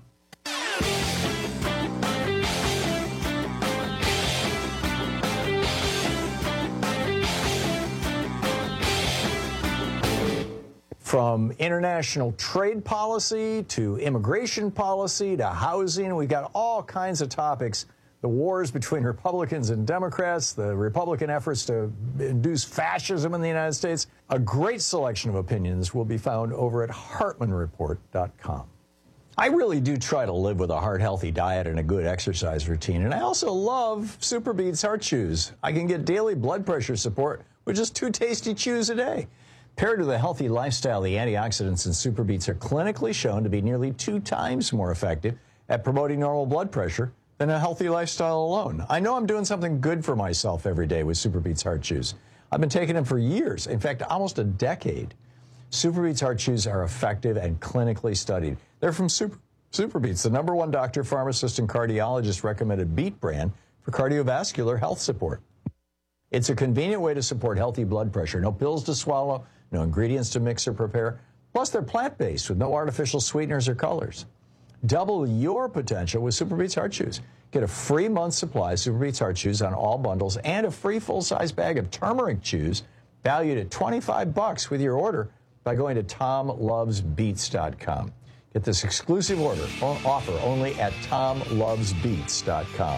From international trade policy to immigration policy to housing, we've got all kinds of topics. The wars between Republicans and Democrats, the Republican efforts to induce fascism in the United States. A great selection of opinions will be found over at Hartman Report dot com. I really do try to live with a heart-healthy diet and a good exercise routine, and I also love SuperBeets Heart Chews. I can get daily blood pressure support with just two tasty chews a day. Paired with a healthy lifestyle, the antioxidants in SuperBeets are clinically shown to be nearly two times more effective at promoting normal blood pressure than a healthy lifestyle alone. I know I'm doing something good for myself every day with SuperBeets Heart Chews. I've been taking them for years, in fact, almost a decade. SuperBeets Heart Chews are effective and clinically studied. They're from Super, SuperBeets, the number one doctor, pharmacist, and cardiologist recommended beet brand for cardiovascular health support. It's a convenient way to support healthy blood pressure. No pills to swallow, no ingredients to mix or prepare. Plus, they're plant-based with no artificial sweeteners or colors. Double your potential with SuperBeets Heart Chews. Get a free month supply of SuperBeets Heart Chews on all bundles and a free full-size bag of turmeric chews valued at twenty-five bucks with your order by going to tom loves beets dot com. Get this exclusive order offer only at tom loves beets dot com.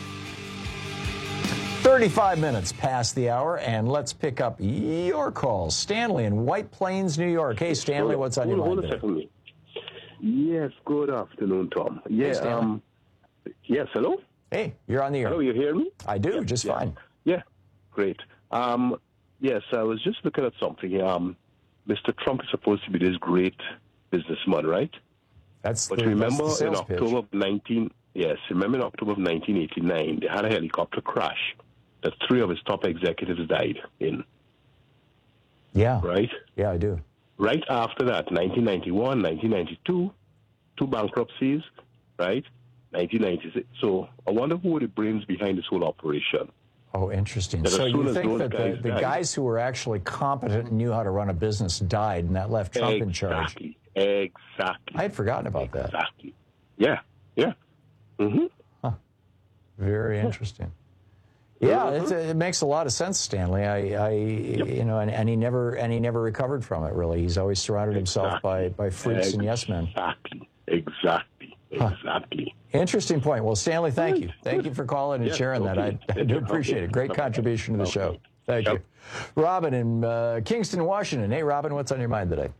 thirty-five minutes past the hour, and let's pick up your calls. Stanley in White Plains, New York. Hey, Stanley, what's on your mind Hold a second. Yes, good afternoon, Tom. Yeah, hey, um, yes, hello? Hey, you're on the air. Hello, you hear me? I do, yeah, just yeah. fine. Yeah, great. Um, yes, I was just looking at something. Um, Mister Trump is supposed to be this great businessman, right? That's but the, remember that's the in sales pitch. October of nineteen yes, remember in October of nineteen eighty-nine, they had a helicopter crash that three of his top executives died in. Yeah. Right? Yeah, I do. Right after that, nineteen ninety-one, nineteen ninety-two, two bankruptcies, right? nineteen ninety-six. So I wonder who were the brains behind this whole operation. Oh, interesting. That So as soon you as think those that the, guys the died- guys who were actually competent and knew how to run a business died, and that left Trump in charge? Exactly. Exactly. I had forgotten about that. Exactly. Yeah. Yeah. Mm-hmm. Huh. Very interesting. Yeah, it's, it makes a lot of sense, Stanley. I, I you know, and, and he never and he never recovered from it. Really, he's always surrounded himself by by freaks Exactly. and yes men. Exactly. Exactly. Exactly. Interesting point. Well, Stanley, thank you. Thank you for calling and Yeah, sharing that. I, okay. I do appreciate it. Great contribution to the Okay. show. Thank you. Robin in uh, Kingston, Washington. Hey, Robin, what's on your mind today?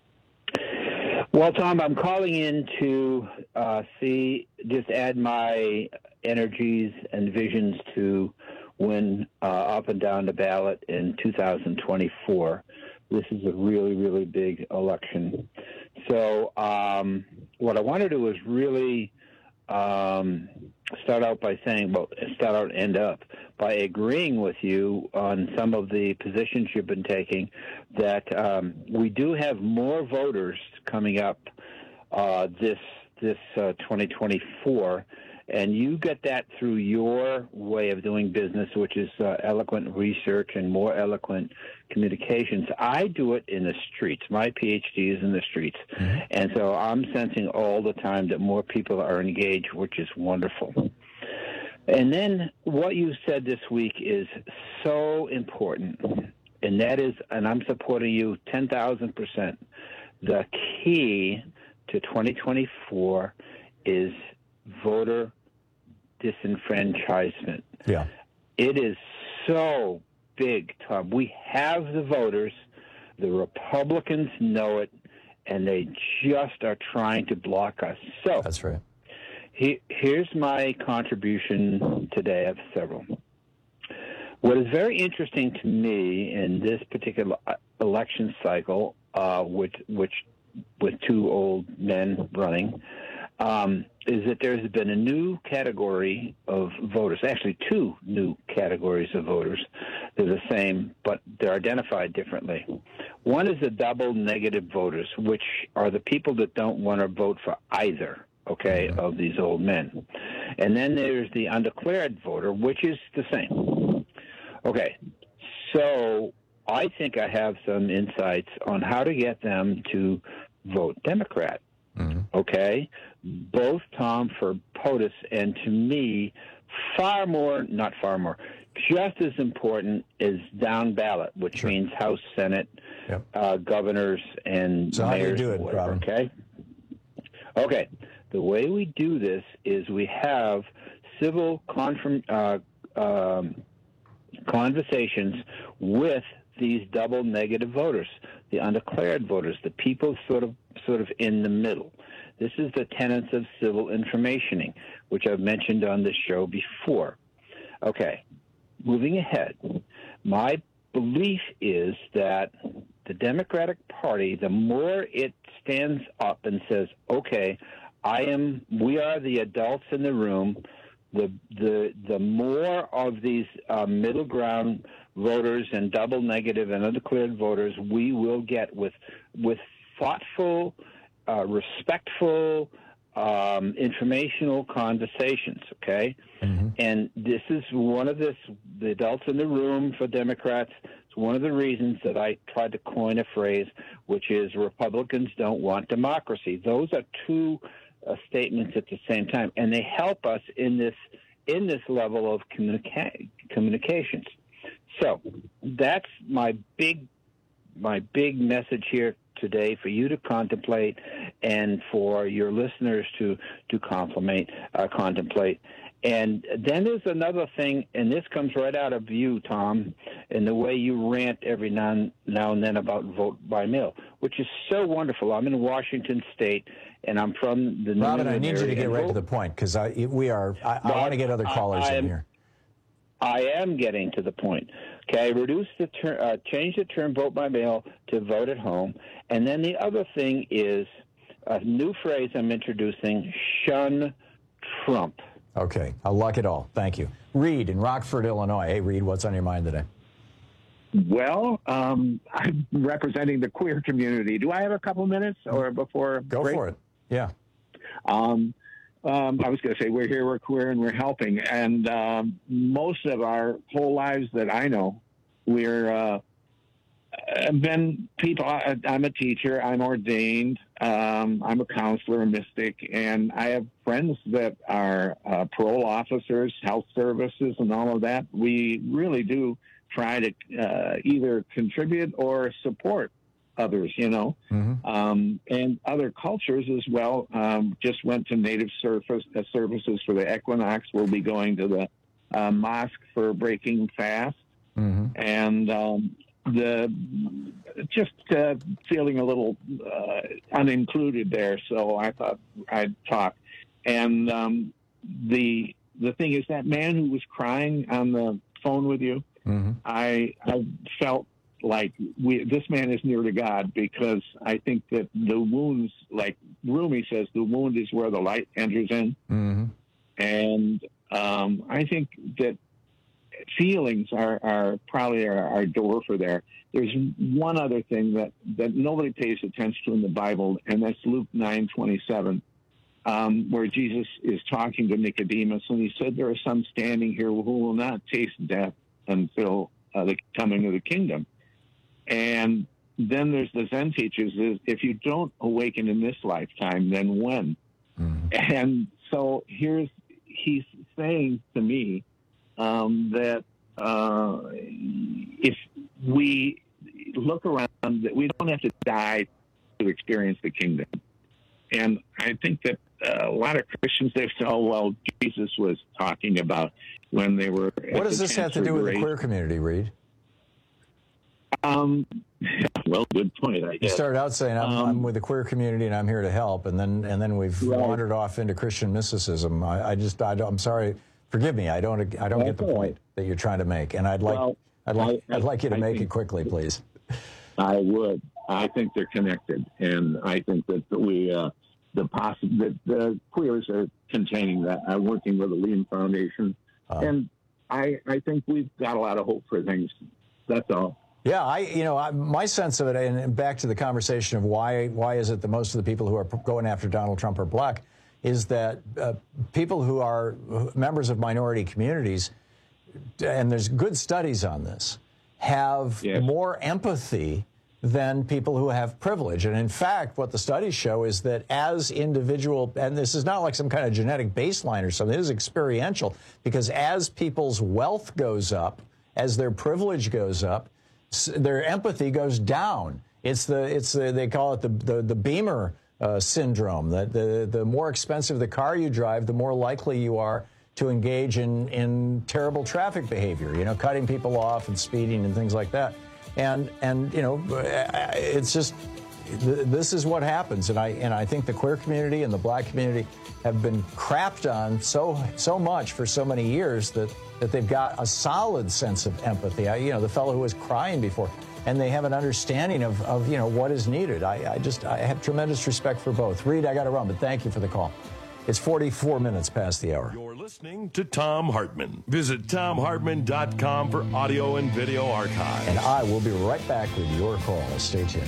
Well, Tom, I'm calling in to uh, see, just add my energies and visions to win uh, up and down the ballot in two thousand twenty-four. This is a really, really big election. So um, what I want to do is really um, start out by saying, well, start out and end up by agreeing with you on some of the positions you've been taking, that um, we do have more voters coming up uh, this this uh, twenty twenty-four, and you get that through your way of doing business, which is uh, eloquent research and more eloquent communications. I do it in the streets. My PhD is in the streets, mm-hmm. and so I'm sensing all the time that more people are engaged, which is wonderful. And then what you said this week is so important, and that is, and I'm supporting you ten thousand percent, the key to twenty twenty-four is voter disenfranchisement. Yeah. It is so big, Tom. We have the voters. The Republicans know it, and they just are trying to block us. So that's right. He, here's my contribution today. I have several. What is very interesting to me in this particular election cycle, uh, which, which with two old men running, um, is that there's been a new category of voters, actually two new categories of voters. They're the same, but they're identified differently. One is the double negative voters, which are the people that don't want to vote for either, okay, mm-hmm. of these old men. And then there's the undeclared voter, which is the same. Okay, so I think I have some insights on how to get them to vote Democrat. Mm-hmm. Okay, both Tom for POTUS and to me, far more, not far more, just as important is down ballot, which sure. means House, Senate, yep. uh, governors, and so mayors. How do you do it, whatever, Robin? Okay. Okay. The way we do this is we have civil confirm, uh, um, conversations with these double negative voters, the undeclared voters, the people sort of sort of in the middle. This is the tenets of civil informationing, which I've mentioned on this show before. Okay, moving ahead, my belief is that the Democratic Party, the more it stands up and says, okay, I am, we are the adults in the room, the the the more of these uh, middle ground voters and double negative and undeclared voters we will get with with thoughtful, uh, respectful, um, informational conversations. Okay, mm-hmm. And this is one of this the adults in the room for Democrats. It's one of the reasons that I tried to coin a phrase, which is Republicans don't want democracy. Those are two Uh, statements at the same time, and they help us in this in this level of communica- communications. So that's my big my big message here today for you to contemplate, and for your listeners to to compliment, uh, contemplate. And then there's another thing, and this comes right out of you, Tom, and the way you rant every now, now and then about vote by mail, which is so wonderful. I'm in Washington State, and I'm from the New Robin, I need area, you to get right to the point, because I we are. I, I want to get other callers I, I am, in here. I am getting to the point. Okay, reduce the ter- uh, change the term vote by mail to vote at home, and then the other thing is a new phrase I'm introducing: shun Trump. Okay, I'll luck it all. Thank you. Reed in Rockford, Illinois. Hey, Reed, what's on your mind today? Well, um, I'm representing the queer community. Do I have a couple minutes or before? Go break? for it. Yeah. Um, um, I was going to say we're here, we're queer, and we're helping. And um, most of our whole lives that I know, we're uh, been people. I, I'm a teacher. I'm ordained. Um, I'm a counselor, a mystic, and I have friends that are uh, parole officers, health services, and all of that. We really do try to uh, either contribute or support others, you know, mm-hmm. um, and other cultures as well. Um, just went to Native surface, uh, services for the equinox. We'll be going to the uh, mosque for breaking fast, mm-hmm. and um, the just uh, feeling a little uh, unincluded there. So I thought I'd talk. And um, the the thing is, that man who was crying on the phone with you, mm-hmm. I I felt like we this man is near to God, because I think that the wounds, like Rumi says, the wound is where the light enters in. Mm-hmm. And um, I think that feelings are, are probably our, our door for there. There's one other thing that, that nobody pays attention to in the Bible, and that's Luke nine twenty-seven, um, where Jesus is talking to Nicodemus, and he said, there are some standing here who will not taste death until uh, the coming of the kingdom. And then there's the Zen teachers, is if you don't awaken in this lifetime, then when? Mm-hmm. And so here's, he's saying to me, Um, that uh, if we look around, that we don't have to die to experience the kingdom. And I think that uh, a lot of Christians, they say, oh, well, Jesus was talking about when they were... What does this have to do with the queer community, Reed? Um, well, good point, I guess. You started out saying, I'm, um, I'm with the queer community and I'm here to help, and then and then we've right. wandered off into Christian mysticism. I, I just, I don't, I'm sorry... Forgive me, I don't. I don't get the point that you're trying to make, and I'd like. Well, I'd like. I, I'd like you to I make it quickly, please. I would. I think they're connected, and I think that we, uh, the possi- that the queers are containing that. I'm working with the Liam Foundation, uh, and I, I think we've got a lot of hope for things. That's all. Yeah, I, you know, I, my sense of it, and back to the conversation of why, why is it that most of the people who are going after Donald Trump are black, is that uh, people who are members of minority communities, and there's good studies on this, have yes. more empathy than people who have privilege. And in fact, what the studies show is that as individual, and this is not like some kind of genetic baseline or something, this is experiential, because as people's wealth goes up, as their privilege goes up, their empathy goes down. It's the, it's the, they call it the, the, the Beamer uh, syndrome, that the, the more expensive the car you drive, the more likely you are to engage in, in terrible traffic behavior, you know, cutting people off and speeding and things like that. And, and you know, it's just, this is what happens. And I, and I think the queer community and the black community have been crapped on so, so much for so many years that, that they've got a solid sense of empathy. I, you know, the fellow who was crying before, and they have an understanding of, of you know, what is needed. I, I just, I have tremendous respect for both. Reed, I got to run, but thank you for the call. It's forty-four minutes past the hour. You're listening to Thom Hartmann. Visit Thom Hartmann dot com for audio and video archives. And I will be right back with your call. Stay tuned.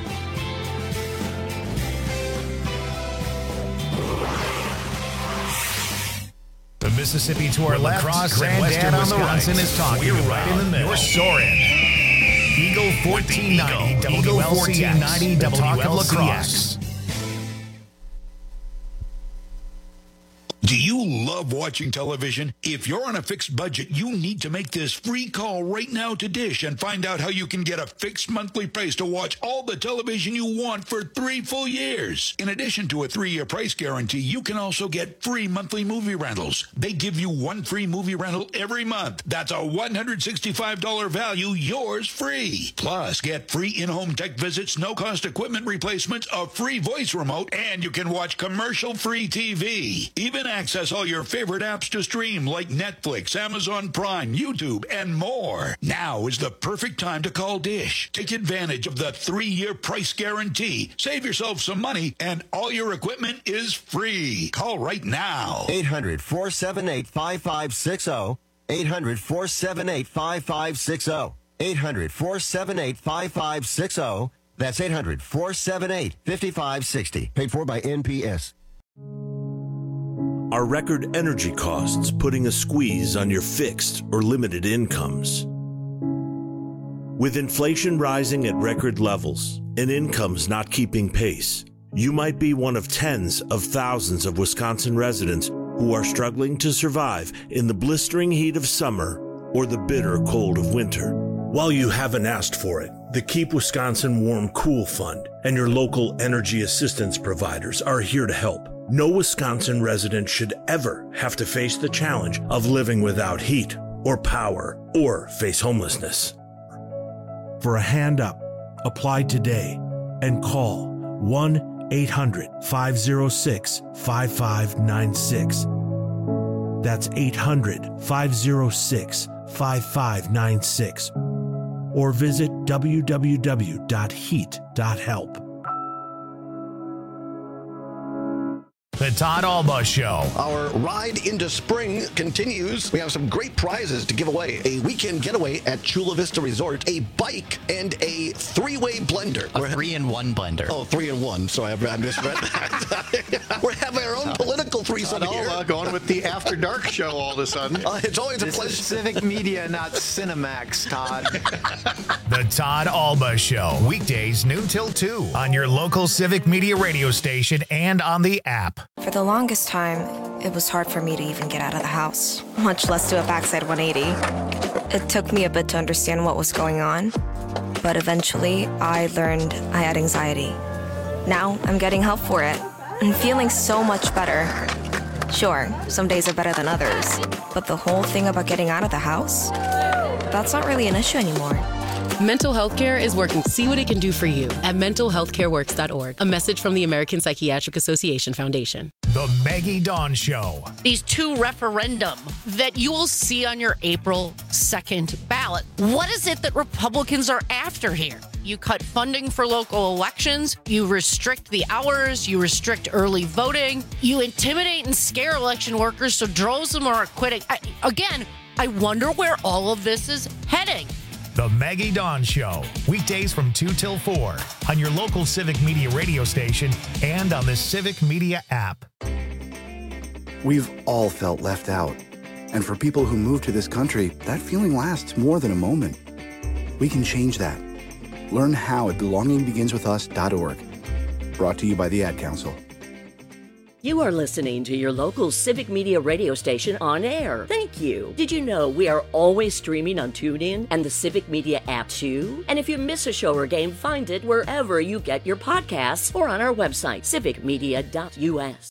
The Mississippi to our left, Cross and Western Wisconsin is talking. We're right in the middle. You're Soren. Eagle fourteen ninety W L C X, the talk of La Crosse. Do you love watching television? If you're on a fixed budget, you need to make this free call right now to Dish and find out how you can get a fixed monthly price to watch all the television you want for three full years. In addition to a three-year price guarantee, you can also get free monthly movie rentals. They give you one free movie rental every month. That's a one hundred sixty-five dollars value, yours free. Plus, get free in-home tech visits, no-cost equipment replacements, a free voice remote, and you can watch commercial-free T V. Even access all your favorite apps to stream like Netflix, Amazon Prime, YouTube, and more. Now is the perfect time to call Dish. Take advantage of the three-year price guarantee. Save yourself some money, and all your equipment is free. Call right now. eight hundred, four seven eight, five five six zero. eight hundred, four seven eight, five five six zero. eight hundred, four seven eight, five five six zero. That's eight hundred, four seven eight, five five six zero. Paid for by N P S. Are record energy costs putting a squeeze on your fixed or limited incomes? With inflation rising at record levels and incomes not keeping pace, you might be one of tens of thousands of Wisconsin residents who are struggling to survive in the blistering heat of summer or the bitter cold of winter. While you haven't asked for it, the Keep Wisconsin Warm Cool Fund and your local energy assistance providers are here to help. No Wisconsin resident should ever have to face the challenge of living without heat or power or face homelessness. For a hand up, apply today and call one eight hundred, five oh six, five five nine six. That's eight hundred, five oh six, five five nine six. Or visit w w w dot heat dot help. The Todd Alba Show. Our ride into spring continues. We have some great prizes to give away. A weekend getaway at Chula Vista Resort, a bike, and a three-way blender. A three-in-one blender. Oh, three-in-one. So I misread that. We're having our own political threesome Todd here. Alba going with the After Dark show all of a sudden. Uh, it's always this a pleasure. Is Civic Media, not Cinemax, Todd. The Todd Alba Show. Weekdays noon till two on your local Civic Media radio station and on the app. For the longest time, it was hard for me to even get out of the house, much less do a backside one eighty. It took me a bit to understand what was going on, but eventually I learned I had anxiety. Now I'm getting help for it and feeling so much better. Sure, some days are better than others, but the whole thing about getting out of the house, that's not really an issue anymore. Mental health care is working. See what it can do for you at mental health care works dot org. A message from the American Psychiatric Association Foundation. The Maggie Dawn Show. These two referendum that you will see on your April second ballot. What is it that Republicans are after here? You cut funding for local elections. You restrict the hours. You restrict early voting. You intimidate and scare election workers so droves of them are quitting. I, again, I wonder where all of this is heading. The Maggie Dawn Show. Weekdays from two till four on your local Civic Media radio station and on the Civic Media app. We've all felt left out. And for people who move to this country, that feeling lasts more than a moment. We can change that. Learn how at belonging begins with us dot org. Brought to you by the Ad Council. You are listening to your local Civic Media radio station on air. Thank you. Did you know we are always streaming on TuneIn and the Civic Media app too? And if you miss a show or game, find it wherever you get your podcasts or on our website, civic media dot u s.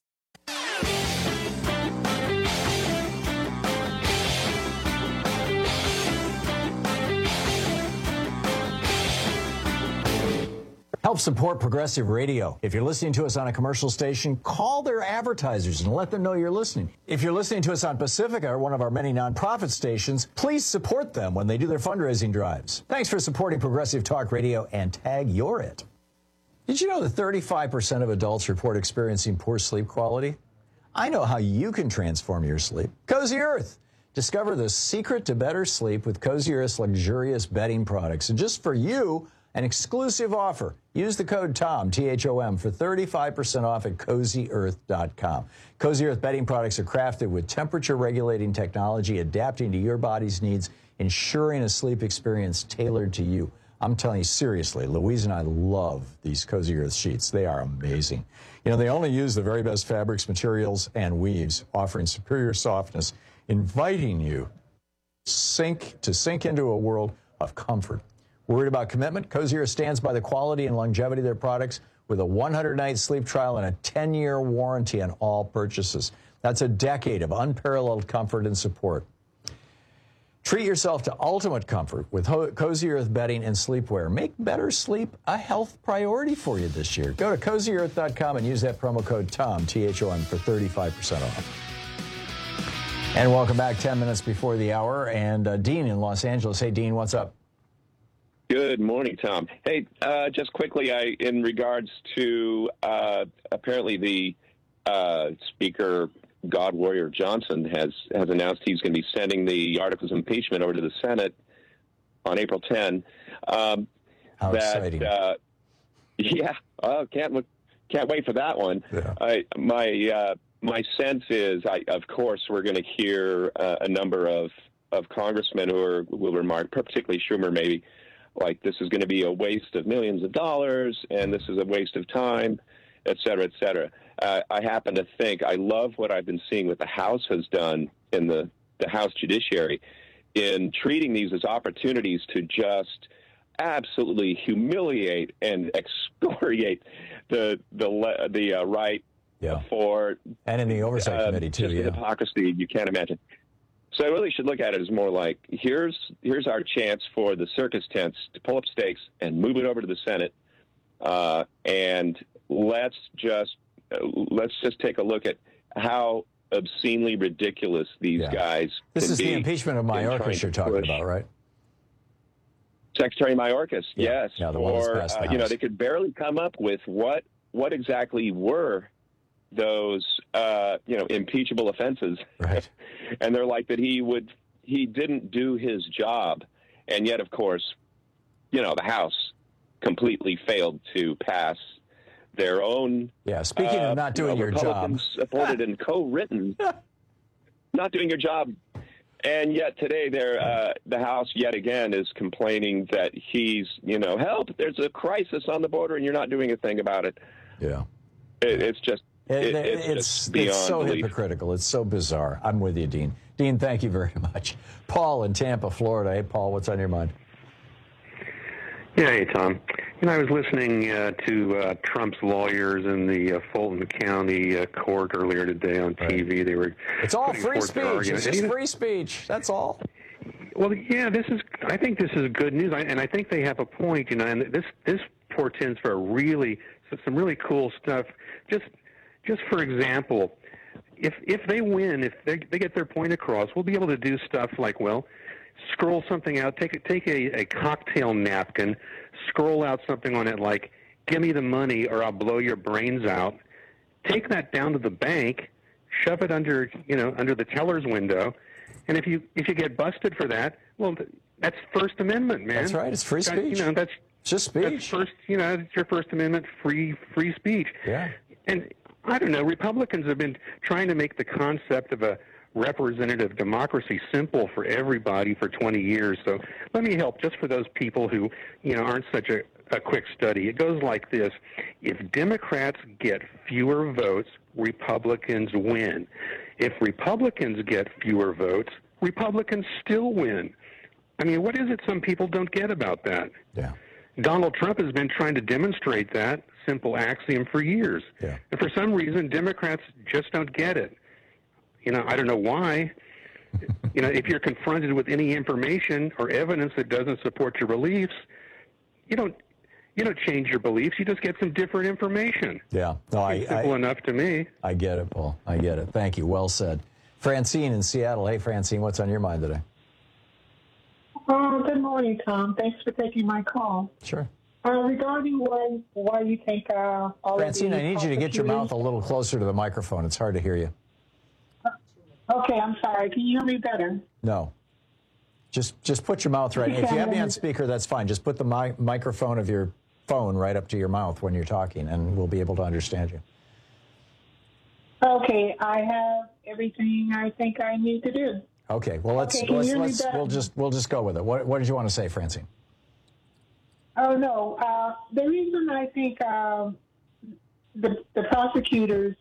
Help support Progressive Radio. If you're listening to us on a commercial station, call their advertisers and let them know you're listening. If you're listening to us on Pacifica, one of our many nonprofit stations, please support them when they do their fundraising drives. Thanks for supporting Progressive Talk Radio and tag you're it. Did you know that thirty-five percent of adults report experiencing poor sleep quality? I know how you can transform your sleep. Cozy Earth. Discover the secret to better sleep with Cozy Earth's luxurious bedding products. And just for you, an exclusive offer. Use the code TOM, T H O M, for thirty-five percent off at cozy earth dot com. Cozy Earth bedding products are crafted with temperature-regulating technology, adapting to your body's needs, ensuring a sleep experience tailored to you. I'm telling you, seriously, Louise and I love these Cozy Earth sheets. They are amazing. You know, they only use the very best fabrics, materials, and weaves, offering superior softness, inviting you sink to sink into a world of comfort. Worried about commitment? Cozy Earth stands by the quality and longevity of their products with a one hundred night sleep trial and a ten year warranty on all purchases. That's a decade of unparalleled comfort and support. Treat yourself to ultimate comfort with Cozy Earth bedding and sleepwear. Make better sleep a health priority for you this year. Go to cozy earth dot com and use that promo code TOM, T H O M, for thirty-five percent off. And welcome back, ten minutes before the hour. And uh, Dean in Los Angeles. Hey, Dean, what's up? Good morning, Tom. Hey, uh, just quickly, I in regards to uh, apparently the uh, Speaker God Warrior Johnson has has announced he's going to be sending the articles of impeachment over to the Senate on April tenth. Um, How that, exciting! Uh, yeah, oh, can't look, can't wait for that one. Yeah. I, my uh, my sense is, I, of course, we're going to hear uh, a number of of congressmen who are, will remark, particularly Schumer, maybe, like this is going to be a waste of millions of dollars, and this is a waste of time, et cetera, et cetera. Uh, I happen to think, I love what I've been seeing what the House has done in the, the House Judiciary in treating these as opportunities to just absolutely humiliate and excoriate the the the uh, right yeah. for and in the Oversight uh, Committee too. Just yeah. the hypocrisy you can't imagine. So I really should look at it as more like here's here's our chance for the circus tents to pull up stakes and move it over to the Senate, uh, and let's just uh, let's just take a look at how obscenely ridiculous these yeah. guys. This can is be the impeachment of Mayorkas you're talking push. about, right? Secretary Mayorkas, yeah. yes. Yeah, the one that's or passed the uh, you know, House. they could barely come up with what what exactly were those uh, you know impeachable offenses, right? And they're like that he would he didn't do his job, and yet of course, you know, the House completely failed to pass their own. Yeah. Speaking uh, of not doing you know, your job, Republicans supported and co-written, not doing your job. And yet today, there, uh, the House yet again is complaining that he's, you know, help. There's a crisis on the border, and you're not doing a thing about it. Yeah, it, it's just, it, it, it's, it's just beyond it's so belief. hypocritical. It's so bizarre. I'm with you, Dean. Dean, thank you very much. Paul in Tampa, Florida. Hey, Paul, what's on your mind? Yeah, hey, Tom. You know, I was listening uh, to uh, Trump's lawyers in the uh, Fulton County uh, court earlier today on T V. They were It's all putting free forth their speech. argument. It's And, just you know, free speech. That's all. Well, yeah, this is. I think this is good news, I, and I think they have a point. You know, and this this portends for a really some really cool stuff. Just just for example, if if they win, if they they get their point across, we'll be able to do stuff like, well, scroll something out, take a, take a, a cocktail napkin, scroll out something on it like, give me the money or I'll blow your brains out. Take that down to the bank, shove it under, you know, under the teller's window, and if you if you get busted for that, well, that's First Amendment, man. That's right. It's free That- speech. You know, that's it's just speech. That's first, you know, it's your First Amendment free free speech. Yeah. And I don't know, Republicans have been trying to make the concept of a representative democracy simple for everybody for twenty years. So let me help just for those people who, you know, aren't such a, a quick study. It goes like this. If Democrats get fewer votes, Republicans win. If Republicans get fewer votes, Republicans still win. I mean, what is it some people don't get about that? Yeah. Donald Trump has been trying to demonstrate that simple axiom for years. Yeah. And for some reason, Democrats just don't get it. You know, I don't know why. You know, if you're confronted with any information or evidence that doesn't support your beliefs, you don't you don't change your beliefs. You just get some different information. Yeah. No, I, it's simple I, enough to me. I get it, Paul. I get it. Thank you. Well said. Francine in Seattle. Hey, Francine, what's on your mind today? Oh, good morning, Tom. Thanks for taking my call. Sure. Uh, regarding why why you think uh, all Francine, of I need you to get your mouth a little closer to the microphone. It's hard to hear you. Okay, I'm sorry. Can you hear me better? No. Just just put your mouth right. If you have me on speaker, that's fine. Just put the mi microphone of your phone right up to your mouth when you're talking, and we'll be able to understand you. Okay, I have everything I think I need to do. Okay. Well, let's Okay, can you let's, hear me let's better? we'll just we'll just go with it. What what did you want to say, Francine? Oh, no. Uh, the reason I think um, the, the prosecutors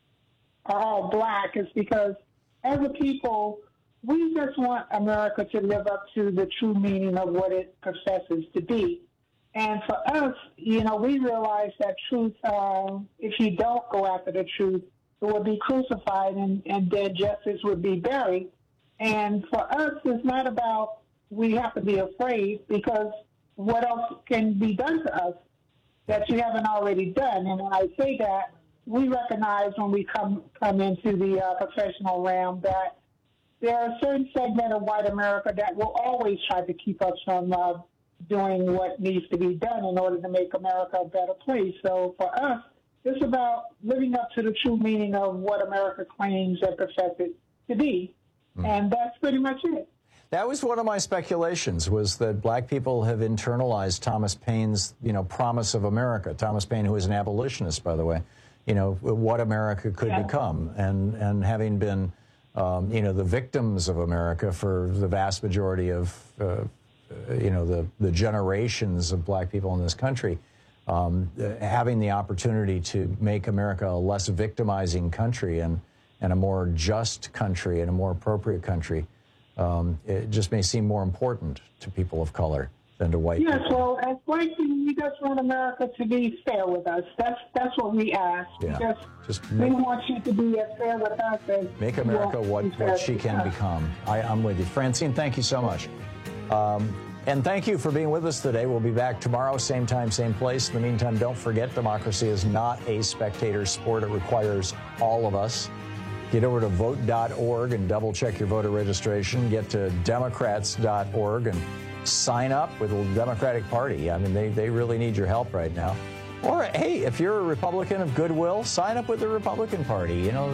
are all black is because as a people, we just want America to live up to the true meaning of what it professes to be. And for us, you know, we realize that truth, uh, if you don't go after the truth, it will be crucified and, and dead justice would be buried. And for us, it's not about we have to be afraid, because what else can be done to us that you haven't already done? And when I say that, we recognize when we come come into the uh, professional realm that there are a certain segment of white America that will always try to keep us from uh, doing what needs to be done in order to make America a better place. So for us, it's about living up to the true meaning of what America claims and professes to be. Mm. And that's pretty much it. That was one of my speculations, was that black people have internalized Thomas Paine's, you know, promise of America. Thomas Paine, who is an abolitionist, by the way, you know, what America could yeah. become. And, and having been, um, you know, the victims of America for the vast majority of, uh, you know, the, the generations of black people in this country, um, having the opportunity to make America a less victimizing country and, and a more just country and a more appropriate country, Um, it just may seem more important to people of color than to white yes, people. Yes, well, as white people, we just want America to be fair with us. That's that's what we ask. Yeah. We just, just we make, want you to be as fair with us as make America what, what she can become. I, I'm with you. Francine, thank you so much. Um, and thank you for being with us today. We'll be back tomorrow, same time, same place. In the meantime, don't forget, democracy is not a spectator sport. It requires all of us. Get over to vote dot org and double-check your voter registration. Get to democrats dot org and sign up with the Democratic Party. I mean, they, they really need your help right now. Or, hey, if you're a Republican of goodwill, sign up with the Republican Party. You know,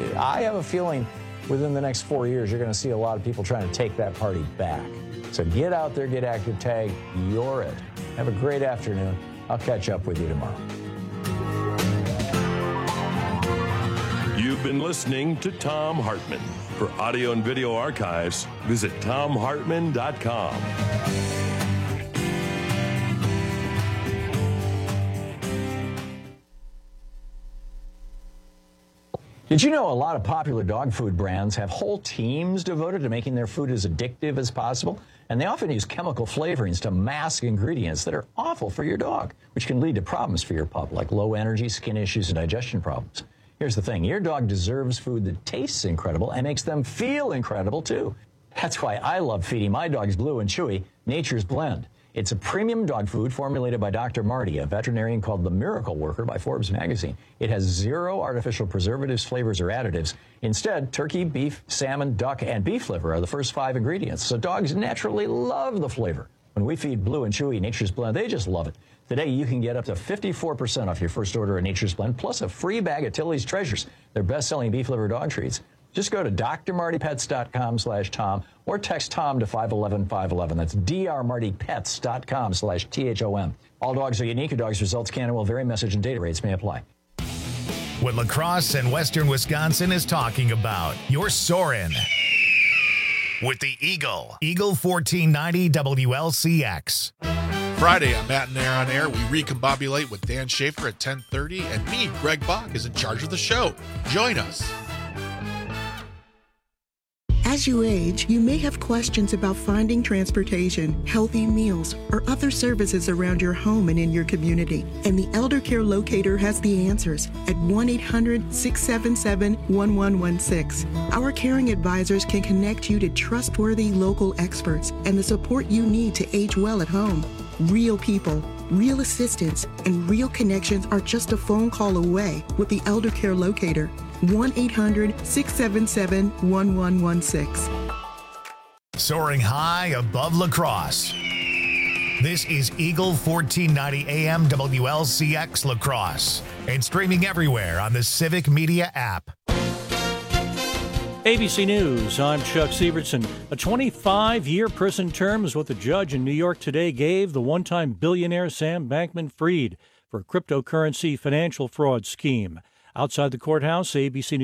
I have a feeling within the next four years, you're going to see a lot of people trying to take that party back. So get out there, get active, tag, you're it. Have a great afternoon. I'll catch up with you tomorrow. You've been listening to Thom Hartmann. For audio and video archives, visit thom hartmann dot com. Did you know a lot of popular dog food brands have whole teams devoted to making their food as addictive as possible? And they often use chemical flavorings to mask ingredients that are awful for your dog, which can lead to problems for your pup, like low energy, skin issues, and digestion problems. Here's the thing. Your dog deserves food that tastes incredible and makes them feel incredible, too. That's why I love feeding my dogs Blue and Chewy Nature's Blend. It's a premium dog food formulated by Doctor Marty, a veterinarian called the Miracle Worker by Forbes magazine. It has zero artificial preservatives, flavors, or additives. Instead, turkey, beef, salmon, duck, and beef liver are the first five ingredients, so dogs naturally love the flavor. When we feed Blue and Chewy Nature's Blend, they just love it. Today, you can get up to fifty-four percent off your first order of Nature's Blend, plus a free bag of Tilly's Treasures, their best-selling beef liver dog treats. Just go to d r marty pets dot com slash Tom or text Tom to five one one five one one. That's d r marty pets dot com slash T H O M. All dogs are unique. Your dog's results can and will vary. Message and data rates may apply. what La Crosse and Western Wisconsin is talking about. You're soaring with the Eagle. Eagle fourteen ninety W L C X. Friday on Matt and Air on Air, we recombobulate with Dan Schaefer at ten thirty, and me, Greg Bach, is in charge of the show. Join us. As you age, you may have questions about finding transportation, healthy meals, or other services around your home and in your community. And the Elder Care Locator has the answers at one eight hundred, six seven seven, one one one six. Our caring advisors can connect you to trustworthy local experts and the support you need to age well at home. Real people, real assistance, and real connections are just a phone call away with the Elder Care Locator. one eight hundred, six seven seven, one one one six. Soaring high above La Crosse. This is Eagle fourteen ninety A M W L C X La Crosse and streaming everywhere on the Civic Media app. A B C News, I'm Chuck Sievertson. A twenty-five-year prison term is what the judge in New York today gave the one-time billionaire Sam Bankman-Fried for a cryptocurrency financial fraud scheme. Outside the courthouse, A B C News